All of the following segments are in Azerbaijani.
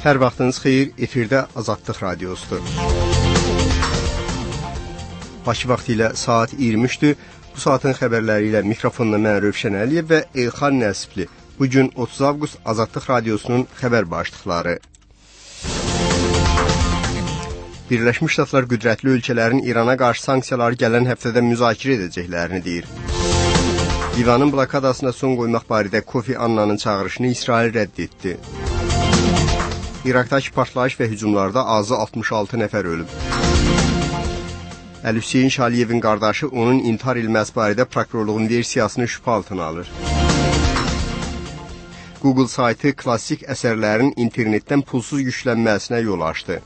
Hər vaxtınız xeyir, efirdə Azadlıq Radiosudur. Bakı vaxtı ilə saat 23-dür. Bu saatın xəbərləri ilə mikrofonla mən Rövşən Əliyev və Elxan Nəsibli. Bugün 30 avqust Azadlıq Radiosunun xəbər başlıqları. Birləşmiş Ştatlar qüdrətli ölkələrin İrana qarşı sanksiyaları gələn həftədə müzakirə edəcəklərini deyir. Livanın blokadasına son qoymaq barədə Kofi Annanın çağırışını İsrail rədd etdi. İraqdakı partlayış və hücumlarda azı 66 nəfər ölüb. Əli Hüseyn Şaliyevin qardaşı onun intihar edilməsi barədə prokurorluğun versiyasını şübhə altına alır. Google saytı klassik əsərlərin internetdən pulsuz yüklənməsinə yol açdı.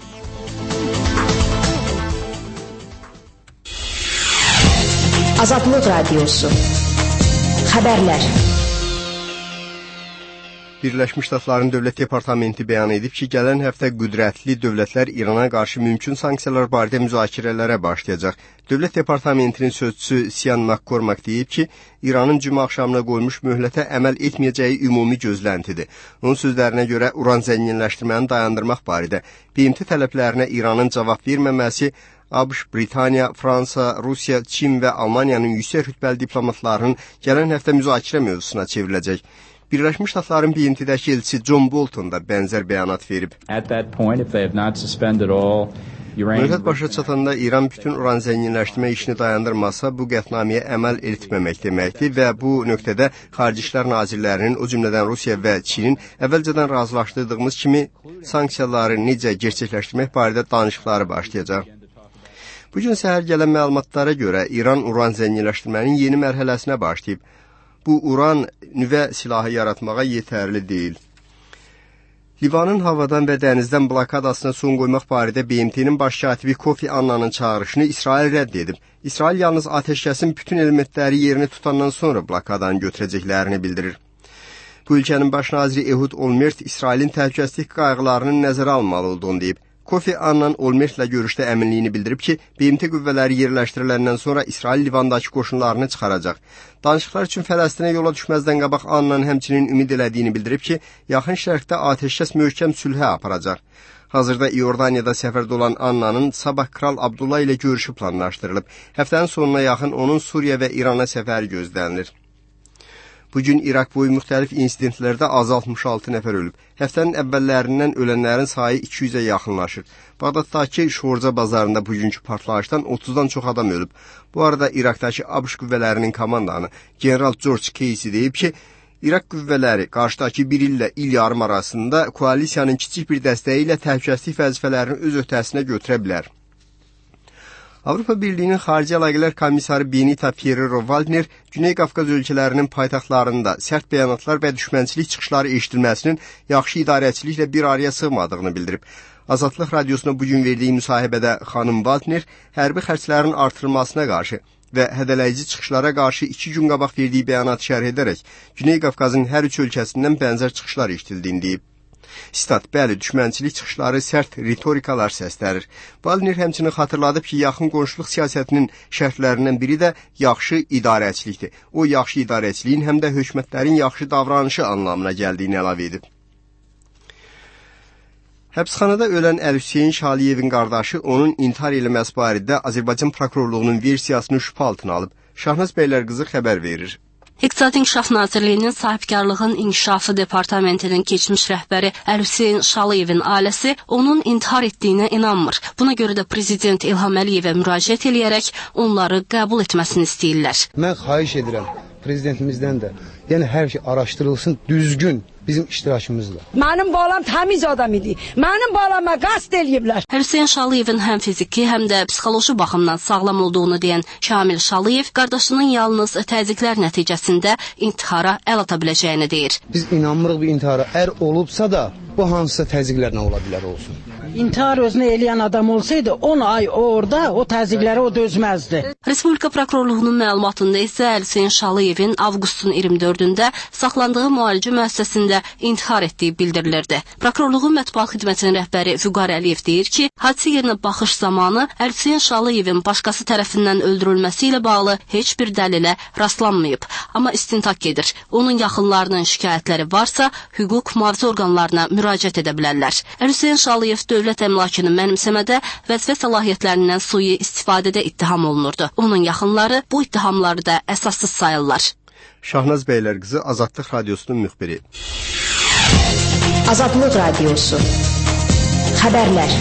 Azadlıq Radiosu. Xəbərlər. Birləşmiş Ştatların Dövlət Departamenti bəyan edib ki, gələn həftə qüdrətli dövlətlər İrana qarşı mümkün sanksiyalar barədə müzakirələrə başlayacaq. Dövlət Departamentinin sözçüsü Sian McCormack deyib ki, İranın cümə axşamına qoymuş möhlətə əməl etməyəcəyi ümumi gözləntidir. Onun sözlərinə görə uran zənginləşdirməni dayandırmaq barədə BMT tələblərinə İranın cavab verməməsi ABŞ, Britaniya, Fransa, Rusiya, Çin və Almaniyanın yüksək rütbəli diplomatlarının gələn həftə müzakirə mövzusuna çevriləcək. Birləşmiş Ştatların BMT-dəki elçisi John Bolton da bənzər bəyanat verib. Möhlət başa çatanda İran bütün uran zənginləşdirmə işini dayandırmasa, bu qətnaməyə əməl etməmək deməkdir və bu nöqtədə Xarici İşlər Nazirlərinin, o cümlədən Rusiya və Çinin əvvəlcədən razılaşdırdığımız kimi sanksiyaları necə gerçəkləşdirmək barədə danışıqları başlayacaq. Bugün səhər gələn məlumatlara görə İran uran zənginləşdirmənin yeni mərhələsinə başlayıb. Bu uran nüvə silahı yaratmağa yetərli deyil. Livanın havadan və dənizdən blokadasına son qoymaq barədə BMT-nin baş katibi Kofi Annanın çağırışını İsrail rədd edib. İsrail yalnız atəşkəsin bütün elementləri yerini tutandan sonra blokadanı götürəcəklərini bildirir. Bu ölkənin baş naziri Ehud Olmert İsrailin təhlükəsizlik qayğılarının nəzərə almalı olduğunu deyib. Kofi Annan Olmertlə görüşdə əminliyini bildirib ki, BMT qüvvələri yerləşdiriləndən sonra İsrail Livandakı qoşunlarını çıxaracaq. Danışıqlar üçün Fələstinə yola düşməzdən qabaq Annan həmçinin ümid elədiyini bildirib ki, yaxın şərqdə atəşkəs möhkəm sülhə aparacaq. Hazırda İordaniyada səfərdə olan Annanın sabah Kral Abdullah ilə görüşü planlaşdırılıb. Həftənin sonuna yaxın onun Suriya və İrana səfəri gözlənilir. Bugün İraq boyu müxtəlif insidentlərdə azı 66 nəfər ölüb. Həftənin əvvəllərindən ölənlərin sayı 200-ə yaxınlaşır. Bağdaddakı Şorca bazarında bugünkü partlayışdan 30-dan çox adam ölüb. Bu arada İraqdakı ABŞ qüvvələrinin komandanı General George Casey deyib ki, İraq qüvvələri qarşıdakı bir illə il yarım arasında koalisiyanın kiçik bir dəstəyi ilə təhlükəsizlik vəzifələrini öz öhdəsinə götürə bilər. Avropa Birliyinin Xarici Əlaqələr Komissarı Benita Ferrero-Waldner Güney Qafqaz ölkələrinin paytaxtlarında sərt bəyanatlar və düşmənçilik çıxışları eşidilməsinin yaxşı idarəçiliklə bir araya sığmadığını bildirib. Azadlıq Radiosuna bugün verdiyi müsahibədə xanım Waldner hərbi xərclərin artırılmasına qarşı və hədələyici çıxışlara qarşı 2 gün qabaq verdiyi bəyanatı şərh edərək Güney Qafqazın hər üç ölkəsindən bənzər çıxışlar eşidildiyini deyib. Stat, bəli, düşmənçilik çıxışları sərt ritorikalar səslərir. Waldner həmçinin xatırladıb ki, yaxın qonşuluq siyasətinin şərtlərindən biri də yaxşı idarəçilikdir. O, yaxşı idarəçiliyin həm də hökumətlərin yaxşı davranışı anlamına gəldiyini əlavə edib. Həbsxanada ölən Əli Hüseyn Şaliyevin qardaşı onun intihar eləməsi barədə Azərbaycan prokurorluğunun versiyasını şübhə altına alıb. Şahnaz bəylər qızı xəbər verir. İqtisadi İnkişaf Nazirliyinin Sahibkarlığın İnkişafı Departamentinin keçmiş rəhbəri Əli Hüseyn Şaliyevin ailəsi onun intihar etdiyinə inanmır. Buna görə də Prezident İlham Əliyevə müraciət edərək onları qəbul etməsini istəyirlər. Mən xahiş edirəm Prezidentimizdən də, yəni hər şey araşdırılsın düzgün bizim iştirakımızla. Mənim balam təmiz adam idi. Mənim balama qəsd eləyiblər. Əli Hüseyn Şaliyevin həm fiziki, həm də psixoloji baxımdan sağlam olduğunu deyən Şamil Şaliyev qardaşının yalnız təzyiqlər nəticəsində intihara əl ata biləcəyini deyir. Biz inanmırıq bir intihara. Ər olubsa da bu hansısa təzyiqlərlə ola bilər olsun. İntihar özünə eləyən adam olsaydı 10 ay orada o təzyiqləri o dözməzdi. Respublika Prokurorluğunun məlumatında isə Əli Hüseyn Şaliyevin avqustun 24-də dövründə saxlandığı müalicə müəssisəsində intihar etdiyi bildirilirdi. Prokurorluğun mətbuat xidmətinin rəhbəri Vüqar Əliyev deyir ki, hadisə yerinə baxış zamanı Əlhüseyn Şalıyevin başqası tərəfindən öldürülməsi ilə bağlı heç bir dəlilə rastlanmayıb. Amma istintaq gedir. Onun yaxınlarının şikayətləri varsa, hüquq mühafizə orqanlarına müraciət edə bilərlər. Əlhüseyn Şalıyev dövlət əmlakını mənimsəmədə vəzifə səlahiyyətlərindən sui istifadədə ittiham olunurdu. Onun yaxınları bu ittihamları da əsassız sayırlar. Şahnaz Beylərqızı, Azadlıq Radiosunun müxbiri. Azadlıq Radiosu. Xəbərlər.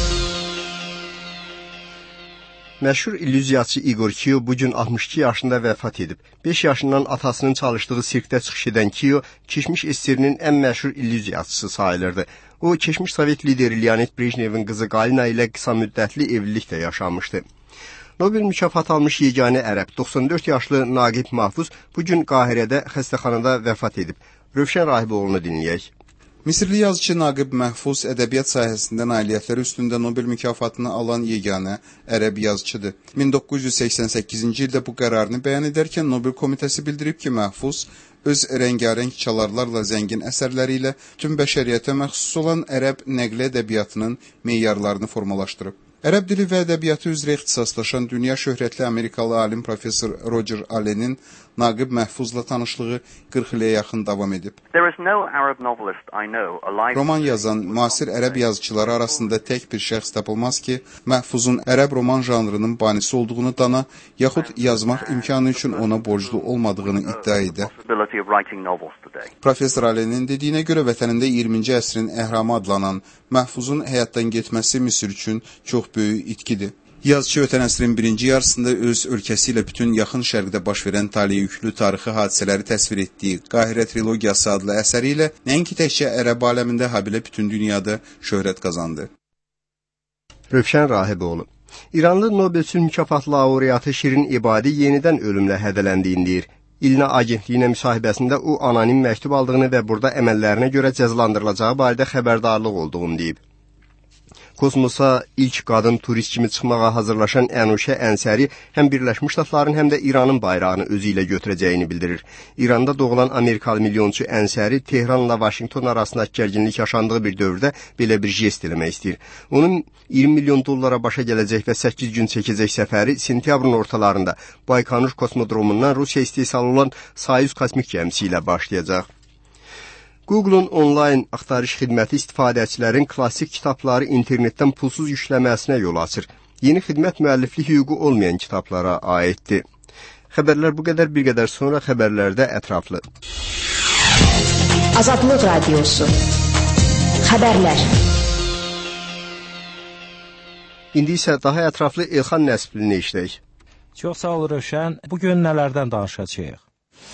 Məşhur illüziyaçı Igor Kiyo bugün 62 yaşında vəfat edib. 5 yaşından atasının çalışdığı sirkdə çıxış edən Kiyo, keçmiş SSR-nin ən məşhur illüziyaçısı sayılırdı. O, keçmiş Sovet lideri Leonid Brejnevin qızı Galina ilə qısa müddətli evlilikdə yaşamışdı. Nobel mükafatı almış yeganə ərəb, 94 yaşlı Naqib Mahfuz bugün Qahirədə xəstəxanada vəfat edib. Rövşən Rahiboğlu'nu dinləyək. Misirli yazıcı Naqib Mahfuz ədəbiyyat sahəsində nailiyyətləri üstündə Nobel mükafatını alan yeganə ərəb yazıcıdır. 1988-ci ildə bu qərarını bəyan edərkən Nobel komitəsi bildirib ki, Mahfuz öz rəngarəng çalarlarla zəngin əsərləri ilə tüm bəşəriyyətə məxsus olan ərəb nəqli ədəbiyyatının meyarlarını formalaşdırıb. Ərəb dili və ədəbiyyatı üzrə ixtisaslaşan dünya şöhrətli Amerikalı alim professor Roger Allen'in Naqib Mahfuzla tanışlığı 40 ilə yaxın davam edib. Roman yazan müasir ərəb yazıçıları arasında tək bir şəxs tapılmaz ki, Mahfuzun ərəb roman janrının banisi olduğunu dana, yaxud yazmaq imkanı üçün ona borclu olmadığını iddia edə. Professor Allen'in dediyinə görə vətənində 20-ci əsrin əhramı adlanan Mahfuzun həyatdan getməsi Misir üçün çox böyük itkidir. Yazıcı ötən əsrin birinci yarısında öz ölkəsi ilə bütün yaxın şərqdə baş verən taleyüklü tarixi hadisələri təsvir etdiyi Qahirə trilogiyası adlı əsəri ilə nəinki təkcə ərəb aləmində, habelə bütün dünyada şöhrət qazandı. Rövşən Rahiboğlu. İranlı Nobel sülh mükafatı laureatı Şirin İbadi yenidən ölümlə hədələndiyini deyir. İlna agentliyinə müsahibəsində o anonim məktub aldığını və burada əməllərinə görə cəzalandırılacağı barədə xəbərdarlıq olduğunu deyib. Kosmosa ilk qadın turist kimi çıxmağa hazırlaşan Ənuşə Ənsəri həm Birləşmiş Ştatların, həm də İranın bayrağını özü ilə götürəcəyini bildirir. İranda doğulan Amerikalı milyonçu Ənsəri Tehranla Vaşinqton arasındakı gərginlik yaşandığı bir dövrdə belə bir jest eləmək istəyir. Onun 20 milyon dollara başa gələcək və 8 gün çəkəcək səfəri sentyabrın ortalarında Baykonur kosmodromundan Rusiya istehsalı olan Soyuz kosmik gəmisi ilə başlayacaq. Google'un onlayn axtarış xidməti istifadəçilərin klassik kitabları internetdən pulsuz yükləməsinə yol açır. Yeni xidmət müəlliflik hüququ olmayan kitablara aiddir. Xəbərlər bu qədər, bir qədər sonra xəbərlərdə ətraflı. Azadlıq Radiosu. Xəbərlər. İndi isə daha ətraflı Elxan Nəsbini işləyək. Çox sağ ol Rövşən. Bugün nələrdən danışacağıq?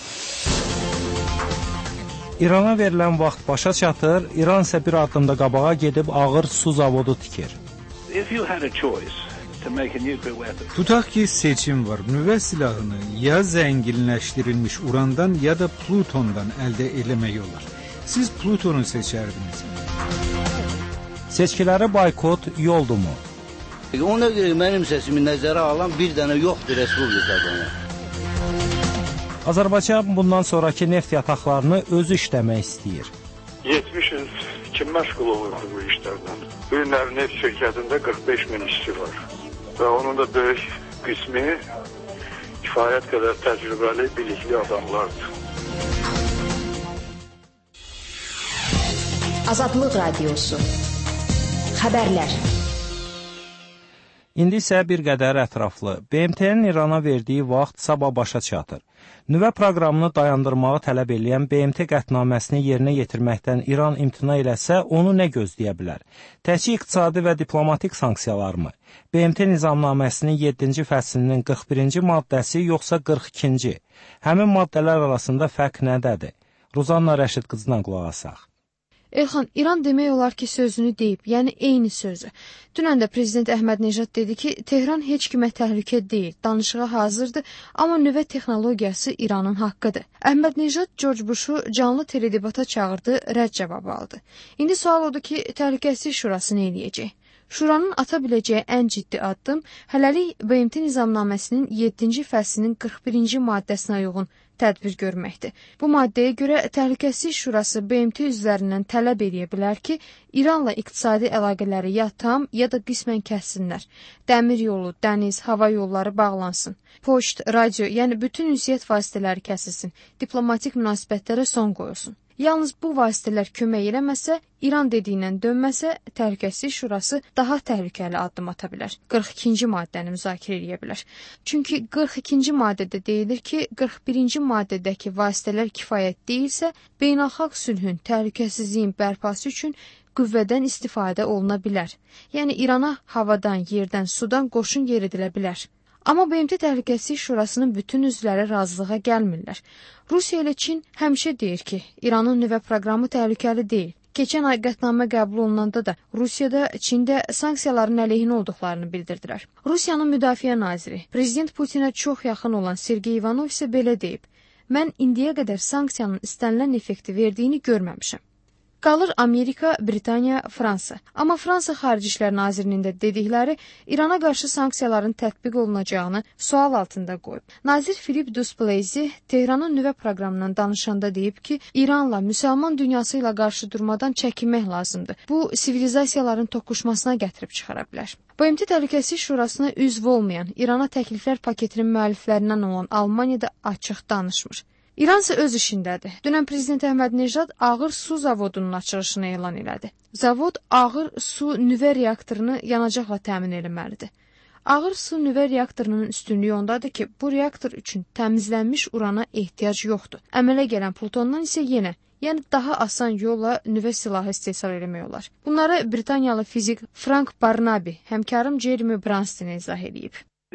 İrana verilən vaxt başa çatır, İran isə bir addımda qabağa gedib ağır su zavodu tikir. Tutaq ki, seçim var. Nüvə silahını ya zənginləşdirilmiş urandan ya da plutondan əldə eləmək olar. Siz plutonu seçərdiniz. Seçkiləri boykot yoldumu? Ona görə mənim səsimi nəzərə alan bir dənə yoxdur Respublikada. Azərbaycan bundan sonraki neft yataqlarını özü işləmək istəyir. 70 il kim məşğul olurdu bu işlərdən? Bir neft şirkətində 45 min işçi var. Və onun da böyük qismi kifayət qədər təcrübəli, bilikli adamlardır. Azadlıq Radiosu. Xəbərlər. İndi isə bir qədər ətraflı. BMT-nin İrana verdiyi vaxt sabah başa çatır. Nüvə proqramını dayandırmağı tələb edən BMT qətnaməsini yerinə yetirməkdən İran imtina eləsə, onu nə gözləyə bilər? Təkcə iqtisadi və diplomatik sanksiyalar mı? BMT nizamnaməsinin 7-ci fəslinin 41-ci maddəsi yoxsa 42-ci? Həmin maddələr arasında fərq nədədir? Ruzanna Rəşid qızına qulaq asaq. Elxan, İran demək olar ki, sözünü deyib, yəni eyni sözü. Dünən də Prezident Əhmədnejad dedi ki, Tehran heç kimə təhlükə deyil, danışığa hazırdır, amma nüvə texnologiyası İranın haqqıdır. Əhmədnejad George Bush'u canlı teledebata çağırdı, rədd cavabı aldı. İndi sual odur ki, Təhlükəsizlik Şurası nə eləyəcək? Şuranın ata biləcəyi ən ciddi addım hələlik BMT nizamnaməsinin 7-ci fəslinin 41-ci maddəsinə uyğun tədbir görməkdir. Bu maddəyə görə Təhlükəsizlik Şurası BMT üzvlərindən tələb edə bilər ki, İranla iqtisadi əlaqələri ya tam, ya da qismən kəssinlər. Dəmir yolu, dəniz, hava yolları bağlansın. Poçt, radio, yəni bütün ünsiyyət vasitələri kəsilsin. Diplomatik münasibətlərə son qoyulsun. Yalnız bu vasitələr kömək eləməsə, İran dediyindən dönməsə, Təhlükəsizlik Şurası daha təhlükəli addım ata bilər. 42-ci maddəni müzakirə edə bilər. Çünki 42-ci maddədə deyilir ki, 41-ci maddədəki vasitələr kifayət deyilsə, beynəlxalq sülhün, təhlükəsizliyin bərpası üçün qüvvədən istifadə oluna bilər. Yəni İrana havadan, yerdən, sudan qoşun yeridilə bilər. Amma BMT Təhlükəsizlik Şurasının bütün üzvləri razılığa gəlmirlər. Rusiya ilə Çin həmişə deyir ki, İranın nüvə proqramı təhlükəli deyil. Keçən ay qətnamə qəbul olunanda da Rusiyada Çində sanksiyaların əleyhinə olduqlarını bildirdilər. Rusiyanın müdafiə naziri, Prezident Putinə çox yaxın olan Sergey Ivanov isə belə deyib: "Mən indiyə qədər sanksiyanın istənilən effekti verdiyini görməmişəm." Qalır Amerika, Britaniya, Fransa. Amma Fransa Xarici İşlər Nazirinin də dedikləri İrana qarşı sanksiyaların tətbiq olunacağını sual altında qoyub. Nazir Philippe Douste-Blazy Tehranın nüvə proqramından danışanda deyib ki, İranla müsəlman dünyası ilə qarşı durmadan çəkinmək lazımdır. Bu, sivilizasiyaların toqquşmasına gətirib çıxara bilər. BMT Təhlükəsizlik Şurasına üzv olmayan, İrana təkliflər paketinin müəlliflərindən olan Almaniya da açıq danışmır. İran isə öz işindədir. Dünən Prezident Əhməd Nejad ağır su zavodunun açılışını elan elədi. Zavod ağır su nüvə reaktorunu yanacaqla təmin etməlidir. Ağır su nüvə reaktorunun üstünlüyü ondadır ki, bu reaktor üçün təmizlənmiş urana ehtiyac yoxdur. Əmələ gələn plutondan isə yenə, yəni daha asan yolla nüvə silahı istehsal etmək olar. Bunları Britaniyalı fizik Frank Barnaby, həmkarım Jeremy Branston izah edib.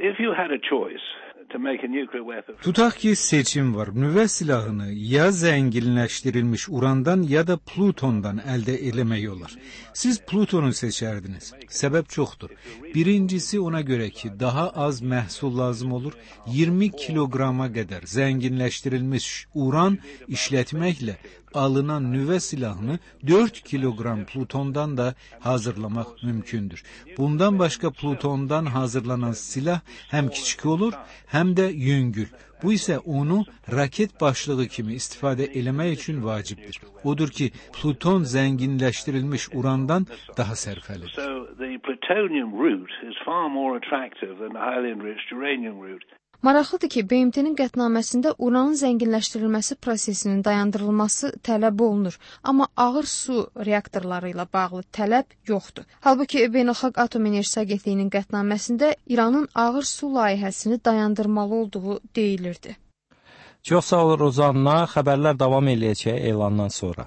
Tutaq ki, seçim var. Nüvə silahını ya zənginləşdirilmiş urandan ya da plutondan əldə eləmək olar. Siz plutonu seçərdiniz. Səbəb çoxdur. Birincisi ona görə ki, daha az məhsul lazım olur. 20 kiloqrama qədər zənginləşdirilmiş uran işlətməklə alınan nüvə silahını 4 kiloqram plutondan da hazırlamaq mümkündür. Bundan başqa plutondan hazırlanan silah həm kiçik olur, həm də yüngül. Bu isə onu raket başlığı kimi istifadə eləmək üçün vacibdir. Odur ki, pluton zənginləşdirilmiş urandan daha sərfəlidir. Maraqlıdır ki, BMT-nin qətnaməsində uranın zənginləşdirilməsi prosesinin dayandırılması tələb olunur, amma ağır su reaktorları ilə bağlı tələb yoxdur. Halbuki Beynəlxalq Atom Enerjisi Agentliyinin qətnaməsində İranın ağır su layihəsini dayandırmalı olduğu deyilirdi. Çox sağ ol Rozanna, xəbərlər davam eləyəcək elandan sonra.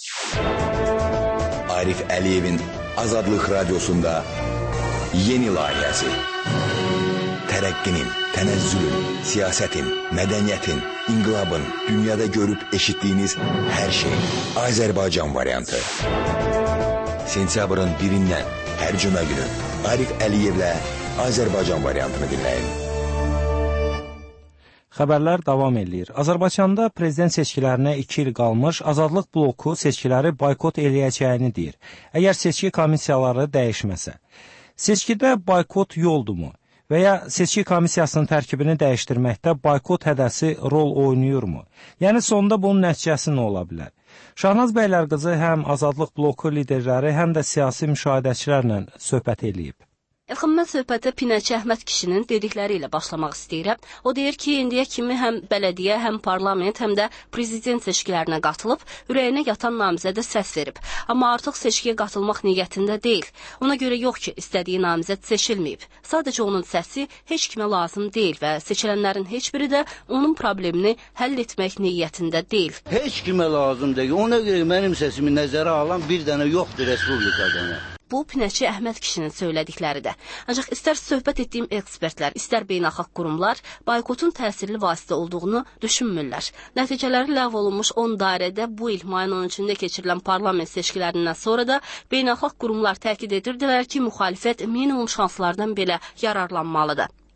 Arif Əliyevin Azadlıq Radiosunda yeni layihəsi. Tərəqqinin, tənəzzülün, siyasətin, mədəniyyətin, inqilabın, dünyada görüb eşitdiyiniz hər şey. Azərbaycan variantı. Sentyabrın 1-dən hər cümə günü Arif Əliyevlə Azərbaycan variantını dinləyin. Xəbərlər davam eləyir. Azərbaycanda prezident seçkilərinə 2 il qalmış Azadlıq bloku seçkiləri boykot eləyəcəyini deyir. Əgər seçki komissiyaları dəyişməsə. Seçkidə boykot yoldumu? Və ya seçki komissiyasının tərkibini dəyişdirməkdə boykot hədəsi rol oynayırmı? Yəni sonda bunun nəticəsi nə ola bilər? Şahnaz Bəylərqızı həm Azadlıq bloku liderləri, həm də siyasi müşahidəçilərlə söhbət eləyib. Elxan, mən söhbətə Pinəçi Əhməd kişinin dedikləri ilə başlamaq istəyirəm. O deyir ki, indiyə kimi həm bələdiyyə, həm parlament, həm də prezident seçkilərinə qatılıb, ürəyinə yatan namizədə səs verib. Amma artıq seçkiyə qatılmaq niyyətində deyil. Ona görə yox ki, istədiyi namizəd seçilməyib. Sadəcə onun səsi heç kimə lazım deyil və seçilənlərin heç biri də onun problemini həll etmək niyyətində deyil. Heç kimə lazım deyil. Ona görə mənim səsimi nəzərə alan bir dənə yoxdur Respublikada. Bu, Pinəçi Əhməd kişinin söylədikləridir. Ancaq istər söhbət etdiyim ekspertlər, istər beynəlxalq qurumlar boykotun təsirli vasitə olduğunu düşünmürlər. Nəticələri ləğv olunmuş 10 dairədə bu il mayın 13-də keçirilən parlament seçkilərindən sonra da beynəlxalq qurumlar təkid edirdilər ki, müxalifət minimum şanslardan belə yararlanmalıdır.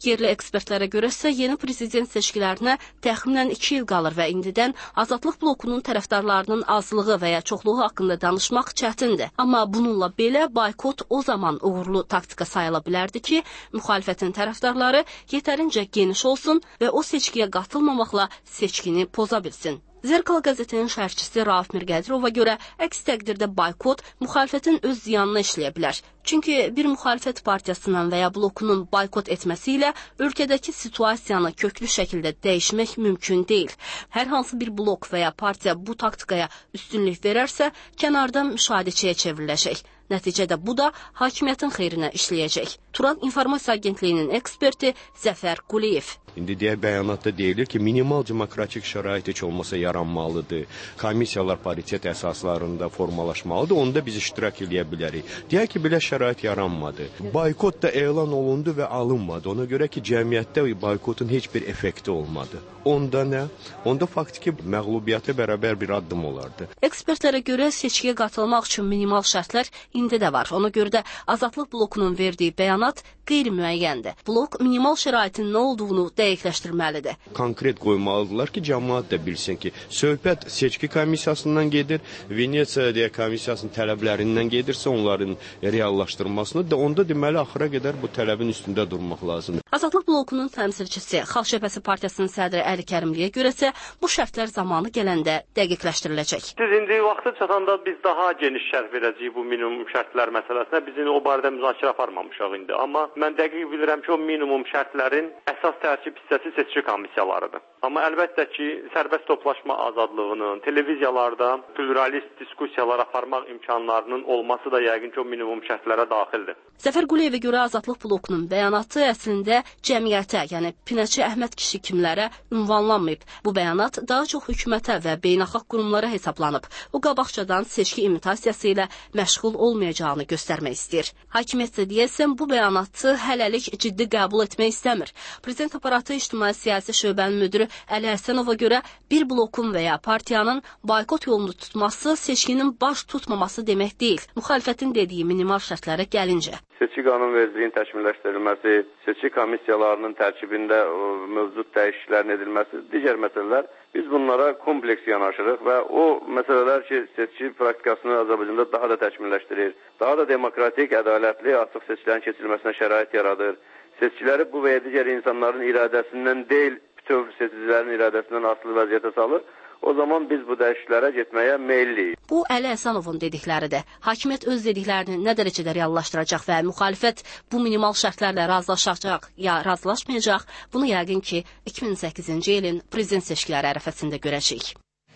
Yerli ekspertlərə görə isə yeni prezident seçkilərinə təxminən 2 il qalır və indidən Azadlıq blokunun tərəfdarlarının azlığı və ya çoxluğu haqqında danışmaq çətindir. Amma bununla belə boykot o zaman uğurlu taktika sayıla bilərdi ki, müxalifətin tərəfdarları yetərincə geniş olsun və o seçkiyə qatılmamaqla seçkini poza bilsin. Zerkal qəzetinin şərhçisi Rauf Mirqədirova görə əks təqdirdə boykot müxalifətin öz ziyanına işləyə bilər. Çünki bir müxalifət partiyasının və ya blokunun boykot etməsi ilə ölkədəki situasiyanı köklü şəkildə dəyişmək mümkün deyil. Hər hansı bir blok və ya partiya bu taktikaya üstünlük verərsə, kənarda müşahidəçiyə çevriləcək. Nəticədə bu da hakimiyyətin xeyrinə işləyəcək. Turan İnformasiya Agentliyinin eksperti Zəfər Quliyev. İndi deyək bəyanatda deyilir ki, minimal demokratik şərait heç olmasa yaranmalıdır. Komissiyalar paritet əsaslarında formalaşmalıdır. Onda biz iştirak edə bilərik. Deyək ki, belə şərait yaranmadı. Boykot da elan olundu və alınmadı. Ona görə ki, cəmiyyətdə boykotun heç bir effekti olmadı. Onda nə? Onda faktiki məğlubiyyətə bərabər bir addım olardı. Ekspertlərə görə seçkiyə qatılmaq üçün minimal şərtlər indi də var. Ona görə də Azadlıq blokunun verdiyi bəyanat qeyri-müəyyəndir. Blok minimal şəraitin nə olduğunu dəqiqləşdirməlidir. Konkret qoymalıdırlar ki, cəmiyyət də bilsin ki, söhbət seçki komissiyasından gedir, Venesiya komissiyasının tələblərindən gedirsə, onların reallaşdırmasını da onda deməli axıra qədər bu tələbin üstündə durmaq lazımdır. Azadlıq blokunun təmsilçisi Xalq Cəbhəsi Partiyasının sədri Əli Kərimliyə görəsə, bu şərtlər zamanı gələndə dəqiqləşdiriləcək. Siz indi vaxtı çatanda biz daha geniş şərh verəcəyik bu minimum şərtlər məsələsinə. Biz o barədə müzakirə aparmamışıq indi. Amma mən dəqiq bilirəm ki, o minimum şərtlərin əsas tərkib hissəsi seçki komissiyalarıdır. Amma əlbəttə ki, sərbəst toplaşma azadlığının, televiziyalarda pluralist diskussiyalar aparmaq imkanlarının olması da yəqin ki, o minimum şərtlərə daxildir. Zəfər Quliyevə görə Azadlıq blokunun bəyanatı əslində cəmiyyətə, yəni Pinəçi Əhməd kişi kimlərə ünvanlanmayıb. Bu bəyanat daha çox hökumətə və beynəlxalq qurumlara hesablanıb. O qabaqcadan seçki imitasiyası ilə məşğul olmayacağını göstərmək istəyir. Hakimiyyət də deyəsən bu bəyanatı hələlik ciddi qəbul etmək istəmir. Prezident aparatı İctimai Siyasi Şöbənin müdiri Əli Həsənova görə bir blokun və ya partiyanın boykot yolunu tutması seçkinin baş tutmaması demək deyil. Müxalifətin dediyi minimal şərtlərə gəlincə. Seçki qanunvericiliyin təkmilləşdirilməsi, seçki komissiyalarının tərkibində mövcud dəyişikliklərin edilməsi, digər məsələlər, biz bunlara kompleks yanaşırıq və o məsələlər ki, seçki praktikasını Azərbaycanda daha da təkmilləşdirir, daha da demokratik, ədalətli, açıq seçkilərin keçirilməsinə şərait yaradır. Seçkiləri bu və ya digər insanların iradəsindən deyil, bütöv seçicilərin iradəsindən asılı vəziyyətə salır. O zaman biz bu dəyişikliklərə getməyə meylliyik. Bu Əli Həsənovun dedikləridir. Hakimiyyət öz dediklərini nə dərəcədə reallaşdıracaq və müxalifət bu minimal şərtlərlə razılaşacaq ya razılaşmayacaq, bunu yəqin ki 2008-ci ilin prezident seçkiləri ərəfəsində görəcəyik.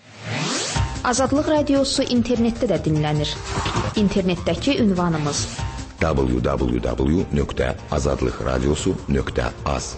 Azadlıq radiosu internetdə də dinlənir. İnternetdəki ünvanımız www.azadlıqradiosu.az.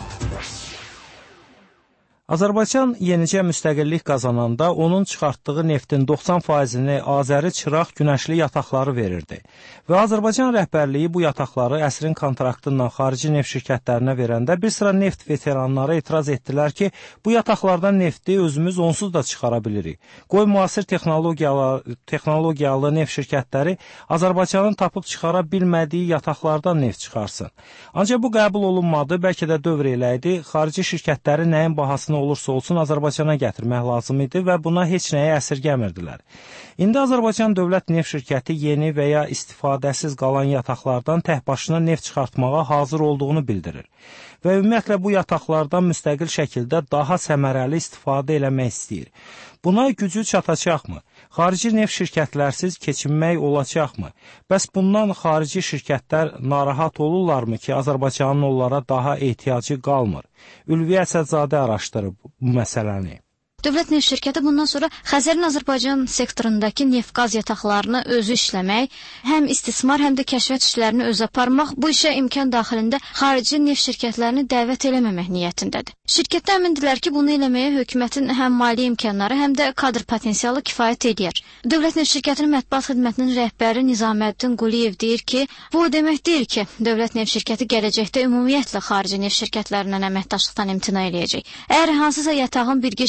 Azərbaycan yenicə müstəqillik qazananda onun çıxartdığı neftin 90%-ni Azəri çıraq günəşli yataqları verirdi. Və Azərbaycan rəhbərliyi bu yataqları əsrin kontraktı ilə xarici neft şirkətlərinə verəndə bir sıra neft veteranları etiraz etdilər ki, bu yataqlardan nefti özümüz onsuz da çıxara bilirik. Qoy müasir texnologiyalı neft şirkətləri Azərbaycanın tapıb çıxara bilmədiyi yataqlardan neft çıxarsın. Ancaq bu qəbul olunmadı, bəlkə də dövr eləydi, xarici şirkətləri nəyin bahasını olursa olsun Azərbaycana gətirmək lazım idi və buna heç nəyə əsirgəmirdilər. İndi Azərbaycan Dövlət Neft Şirkəti yeni və ya istifadəsiz qalan yataqlardan tək başına neft çıxartmağa hazır olduğunu bildirir. Və ümumiyyətlə bu yataqlardan müstəqil şəkildə daha səmərəli istifadə eləmək istəyir. Buna gücü çatacaqmı? Xarici neft şirkətlərsiz keçinmək olacaqmı? Bəs bundan xarici şirkətlər narahat olurlarmı ki, Azərbaycanın onlara daha ehtiyacı qalmır? Ülviyə Əsədzadə araşdırıb bu məsələni. Dövlət Neft Şirkəti bundan sonra Xəzərin Azərbaycan sektorundakı neft-qaz yataqlarını özü işləmək, həm istismar, həm də kəşfiyyat işlərini özü aparmaq, bu işə imkan daxilində xarici neft şirkətlərini dəvət eləməmək niyyətindədir. Şirkətdə əmindirlər ki, bunu eləməyə hökumətin həm mali imkanları, həm də kadr potensialı kifayət edir. Dövlət Neft Şirkətinin mətbuat xidmətinin rəhbəri Nizaməddin Quliyev deyir ki, bu demək deyil ki, Dövlət Neft Şirkəti gələcəkdə ümumiyyətlə xarici neft şirkətlərindən əməkdaşlıqdan imtina eləyəcək. Əgər hansısa yatağın birgə işlənməsi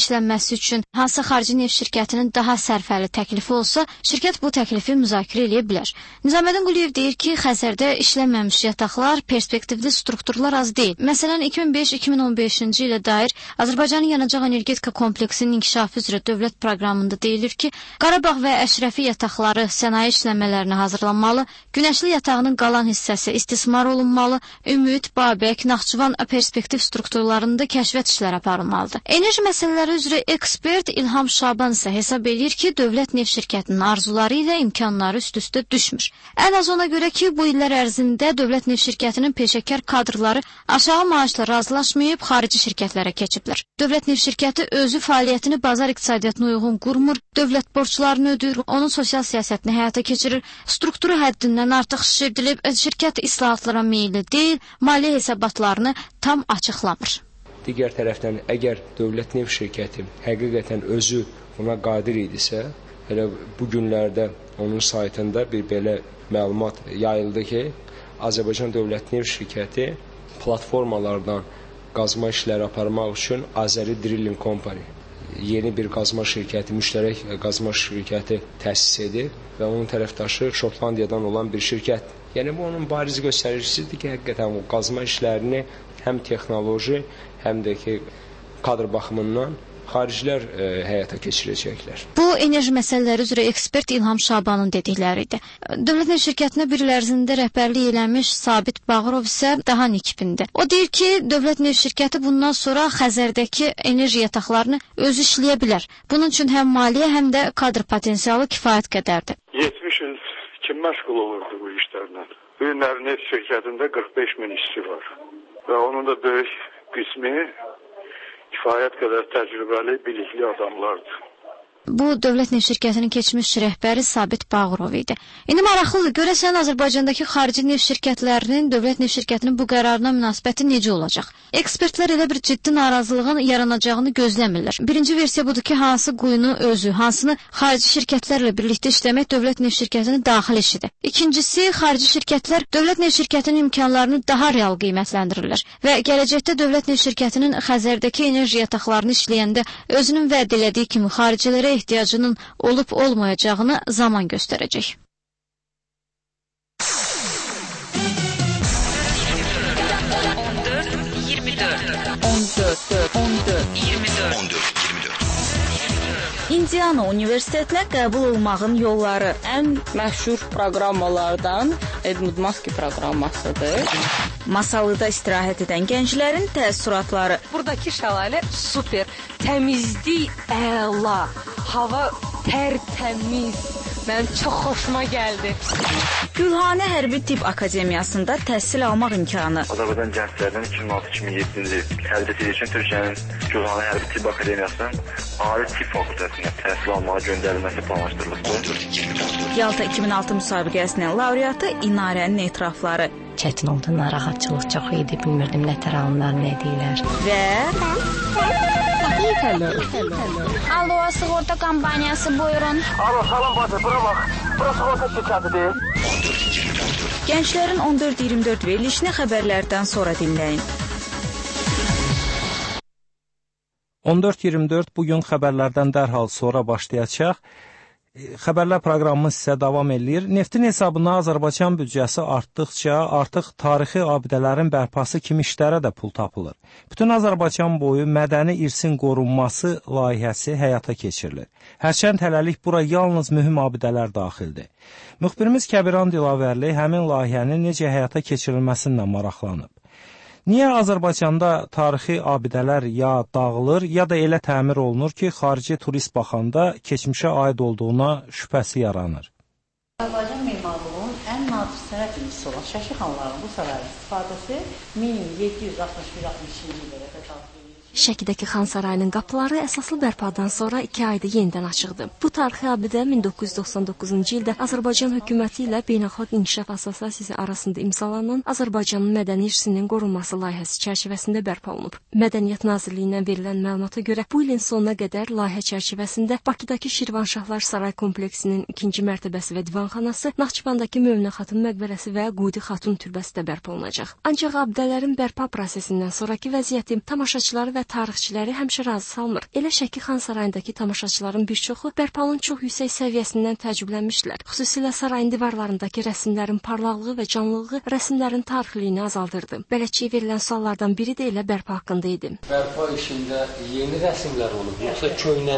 edilməsi üçün hansı xarici neft şirkətinin daha sərfəli təklifi olsa, şirkət bu təklifi müzakirə edə bilər. Nizaməddin Quliyev deyir ki, Xəzərdə işlənməmiş yataqlar, perspektivli strukturlar az deyil. Məsələn, 2005-2015-ci ilə dair Azərbaycanın yanacaq energetika kompleksinin inkişafı üzrə dövlət proqramında deyilir ki, Qarabağ və Əşrəfi yataqları sənaye işləmələrinə hazırlanmalı, Günəşli yatağının qalan hissəsi istismar olunmalı, Ümid, Babək, Naxçıvan perspektiv strukturlarında kəşfiyyat işləri aparılmalıdır. Enerji məsələləri üzrə ekspert İlham Şaban isə hesab edir ki, dövlət neft şirkətinin arzuları ilə imkanları üst-üstə düşmür. Ən az ona görə ki, bu illər ərzində dövlət neft şirkətinin peşəkar kadrları aşağı maaşla razılaşmayıb xarici şirkətlərə keçiblər. Dövlət neft şirkəti özü fəaliyyətini bazar iqtisadiyyatına uyğun qurmur, dövlət borclarını ödür, onun sosial siyasətini həyata keçirir, strukturu həddindən artıq şişirdilib, şirkət islahatlara meyilli deyil, maliyyə hesabatlarını tam açıqlamır. Digər tərəfdən, əgər dövlət neft şirkəti həqiqətən özü buna qadir idisə, elə bu günlərdə onun saytında bir belə məlumat yayıldı ki, Azərbaycan Dövlət Neft Şirkəti platformalardan qazma işləri aparmaq üçün Azəri Drilling Company yeni bir qazma şirkəti, müştərək qazma şirkəti təsis edir və onun tərəfdaşı Şotlandiyadan olan bir şirkət. Yəni bu onun bariz göstəricisidir ki, həqiqətən o qazma işlərini həm texnoloji, həm də ki kadr baxımından xaricilər həyata keçirəcəklər. Bu, enerji məsələləri üzrə ekspert İlham Şabanın dedikləri idi. Dövlət neft şirkətinə bir il ərzində rəhbərlik eləmiş Sabit Bağırov isə daha nikbindir. O deyir ki, dövlət neft şirkəti bundan sonra Xəzərdəki enerji yataqlarını özü işləyə bilər. Bunun üçün həm maliyyə, həm də kadr potensialı kifayət qədərdir. 70 il kim məşğul olurdu bu işlərlə? Bu günlər neft şirkətində 45 min işçi var və onun da böyük qismi kifayət qədər təcrübəli, bilikli adamlardır. Bu, dövlət neft şirkətinin keçmiş rəhbəri Sabit Bağırov idi. İndi maraqlıdır, görəsən Azərbaycandakı xarici neft şirkətlərinin dövlət neft şirkətinin bu qərarına münasibəti necə olacaq? Ekspertlər elə bir ciddi narazılığın yaranacağını gözləmirlər. Birinci versiya budur ki, hansı quyunu özü, hansını xarici şirkətlərlə birlikdə işləmək dövlət neft şirkətinin daxili işidir. İkincisi, xarici şirkətlər dövlət neft şirkətinin imkanlarını daha real qiymətləndirirlər və gələcəkdə dövlət neft şirkətinin Xəzərdəki enerji yataqlarını işləyəndə özünün vəd elədiyi kimi xaricilərə ehtiyacının olub-olmayacağını zaman göstərəcək. Indiana Universitetinə qəbul olmağın yolları ən məşhur proqrammalardan Edmund Maski proqrammasıdır. Masalıda istirahət edən gənclərin təəssüratları. Buradakı şəlalə super, təmizlik əla, hava tərtəmiz. Mənim çox xoşuma gəldi. Gülhanə Hərbi Tibb Akademiyasında təhsil almaq imkanı. Azərbaycan gənclərinin 2006-2007-ci il əldə etdiyi üçün Türkiyənin Gülhanə Hərbi Tibb Akademiyasının ali tibb fakültəsinə təhsil almağa göndərilməsi planlaşdırılır. Yalta 2006 müsabiqəsinin laureatı İnarənin etirafları. Çətin oldu, narahatçılıq çox idi, bilmirdim nətər alınlar, nə deyilər. Və... Alo, sığorta kampaniyası buyurun. Alo, salam bacı, bura bax. Bura sığorta şirkətidir. Gənclərin 14-24 verilişini xəbərlərdən sonra dinləyin. 14-24 bugün xəbərlərdən dərhal sonra başlayacaq. Xəbərlər proqramımız isə davam edir. Neftin hesabına Azərbaycan büdcəsi artdıqca artıq tarixi abidələrin bərpası kimi işlərə də pul tapılır. Bütün Azərbaycan boyu mədəni irsin qorunması layihəsi həyata keçirilir. Hərçənd hələlik bura yalnız mühüm abidələr daxildir. Müxbirimiz Kəbiran Dilavərli həmin layihənin necə həyata keçirilməsindən maraqlanıb. Niyə Azərbaycanda tarixi abidələr ya dağılır, ya da elə təmir olunur ki, xarici turist baxanda keçmişə aid olduğuna şübhəsi yaranır? Azərbaycan memarlığının ən nadir sənət incisi olan Şəki xanlarının bu sarayın istifadəsi 1761-62-ci illərə təsadüf edir. Şəkidəki Xan Sarayının qapıları əsaslı bərpadan sonra 2 ayda yenidən açıldı. Bu tarixi abidə 1999-cu ildə Azərbaycan hökuməti ilə Beynəlxalq İnkişaf Assosiasiyası arasında imzalanan Azərbaycanın mədəni irsinin qorunması layihəsi çərçivəsində bərpa olunub. Mədəniyyət Nazirliyindən verilən məlumata görə bu ilin sonuna qədər layihə çərçivəsində Bakıdakı Şirvanşahlar Saray kompleksinin 2-ci mərtəbəsi və divanxanası, Naxçıvandakı Möminə Xatun məqbərəsi və Qudi Xatun türbəsi də bərpa olunacaq. Ancaq abidələrin bərpa prosesindən sonraki vəziyyəti tamaşaçıları və və tarixçiləri həmişə razı salmır. Elə Şəki Xan Sarayındakı tamaşaçıların bir çoxu bərpanın çox yüksək səviyyəsindən təəccüblənmişdilər. Xüsusilə sarayın divarlarındakı rəsmlərin parlaqlığı və canlılığı rəsmlərin tarixliyini azaldırdı. Bələdçiyə verilən suallardan biri də elə bərpa haqqında idi. Bərpa işində yeni rəsmlər olub, yoxsa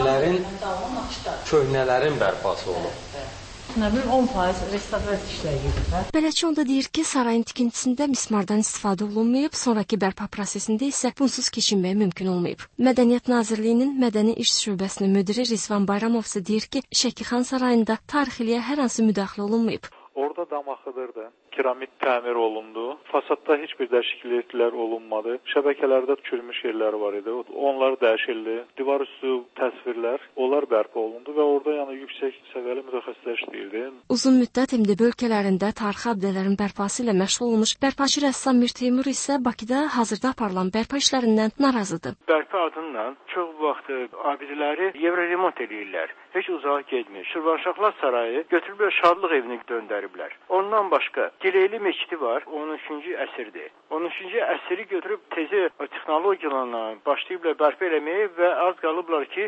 köhnələrin bərpası olub? Nə bilim 10% restavrasiya işləri gedir. Bələdçi onda deyir ki, sarayın tikintisində mismardan istifadə olunmayıb, sonrakı bərpa prosesində isə bunsuz keçinmək mümkün olmayıb. Mədəniyyət Nazirliyinin Mədəni İş Şöbəsinin müdiri Rizvan Bayramov isə deyir ki, Şəki Xan Sarayında tarixiliyə hər hansı müdaxilə olunmayıb. Orada damaxıdırdı. Kiramit təmir olundu. Fasadda heç bir dəyişikliklər olunmadı. Şəbəkələrdə çürümüş yerlər var idi. Onlar dəyişildi. Divar üstü təsvirlər, onlar bərpa olundu və orada yəni yüksək səviyyəli mütəxəssislər işləyirdi. Uzun müddət MDB ölkələrində tarixi abidələrin bərpası ilə məşğul olmuş bərpaçı rəssam Mir Teymur isə Bakıda hazırda aparılan bərpa işlərindən narazıdır. Bərpa adından çox vaxt abidələri Evroremont eləyirlər. Heç uzağa getmir. Şirvanşahlar Sarayı götürüblər Şadlıq evinə döndəriblər. Ondan başqa Gileyli meçidi var, 13-cü əsrdir. 13-cü əsri götürüb tezi texnologiyalarla başlayıblar bərpa eləməyə və az qalıblar ki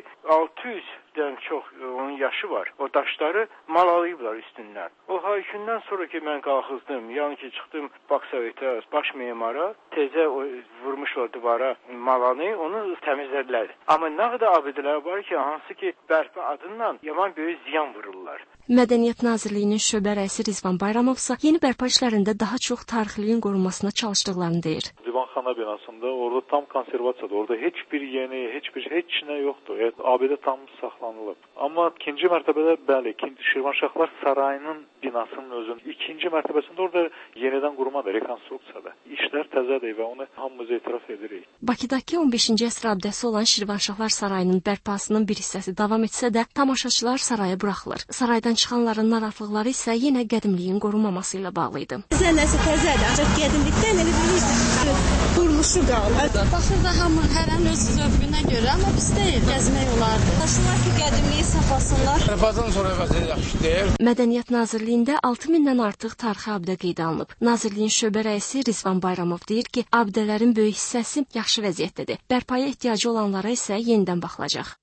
600-dən çox onun yaşı var. O daşları malalayıblar üstündən. O haykündən sonra ki mən qalxızdım, yəni ki çıxdım Baksovetə, baş memara, tezə vurmuşlar divara malanı, onu təmizlədilər. Amma nə qədər abidələr var ki, hansı ki bərpa adından yaman böyük ziyan vururlar. Mədəniyyət Nazirliyinin şöbə rəisi Rizvan Bayramov isə yeni bərpa işlərində daha çox tarixliliyin qorunmasına çalışdıqlarını deyir. Divanxana binasında orada tam konservasiyadır. Orada heç bir yeni, heç nə yoxdur. Evet, abidə tam saxlanılıb. Amma ikinci mərtəbədə bəli, Şirvanşahlar Sarayının binasının özünün ikinci mərtəbəsində orada yenidən qurmadır, rekonstruksiyadır. İşlər təzədir və onu hamımız etiraf edirik. Bakıdakı 15-ci əsr abidəsi olan Şirvanşahlar Sarayının bərpasının bir hissəsi davam etsə də, tamaşaçılar saraya buraxılır. Saraydan çıxanların narahatlıqları isə yenə qədimliyin qorunmaması ilə bağlı idi. Nəsə təzədir, ancaq qədimlikdən elə bir quruluşu qalır. Baxır da hamı hərənin öz zövqünə görə, amma biz deyil, gəzmək olardı. Daşınlar ki, qədimliyi saxlasınlar. Bərpadan sonra vəziyyət yaxşı deyil. Mədəniyyət Nazirliyində 6000-dən artıq tarixi abidə qeydə alınıb. Nazirliyin şöbə rəisi Rizvan Bayramov deyir ki, abidələrin böyük hissəsi yaxşı vəziyyətdədir. Bərpaya ehtiyacı olanlara isə yenidən baxılacaq.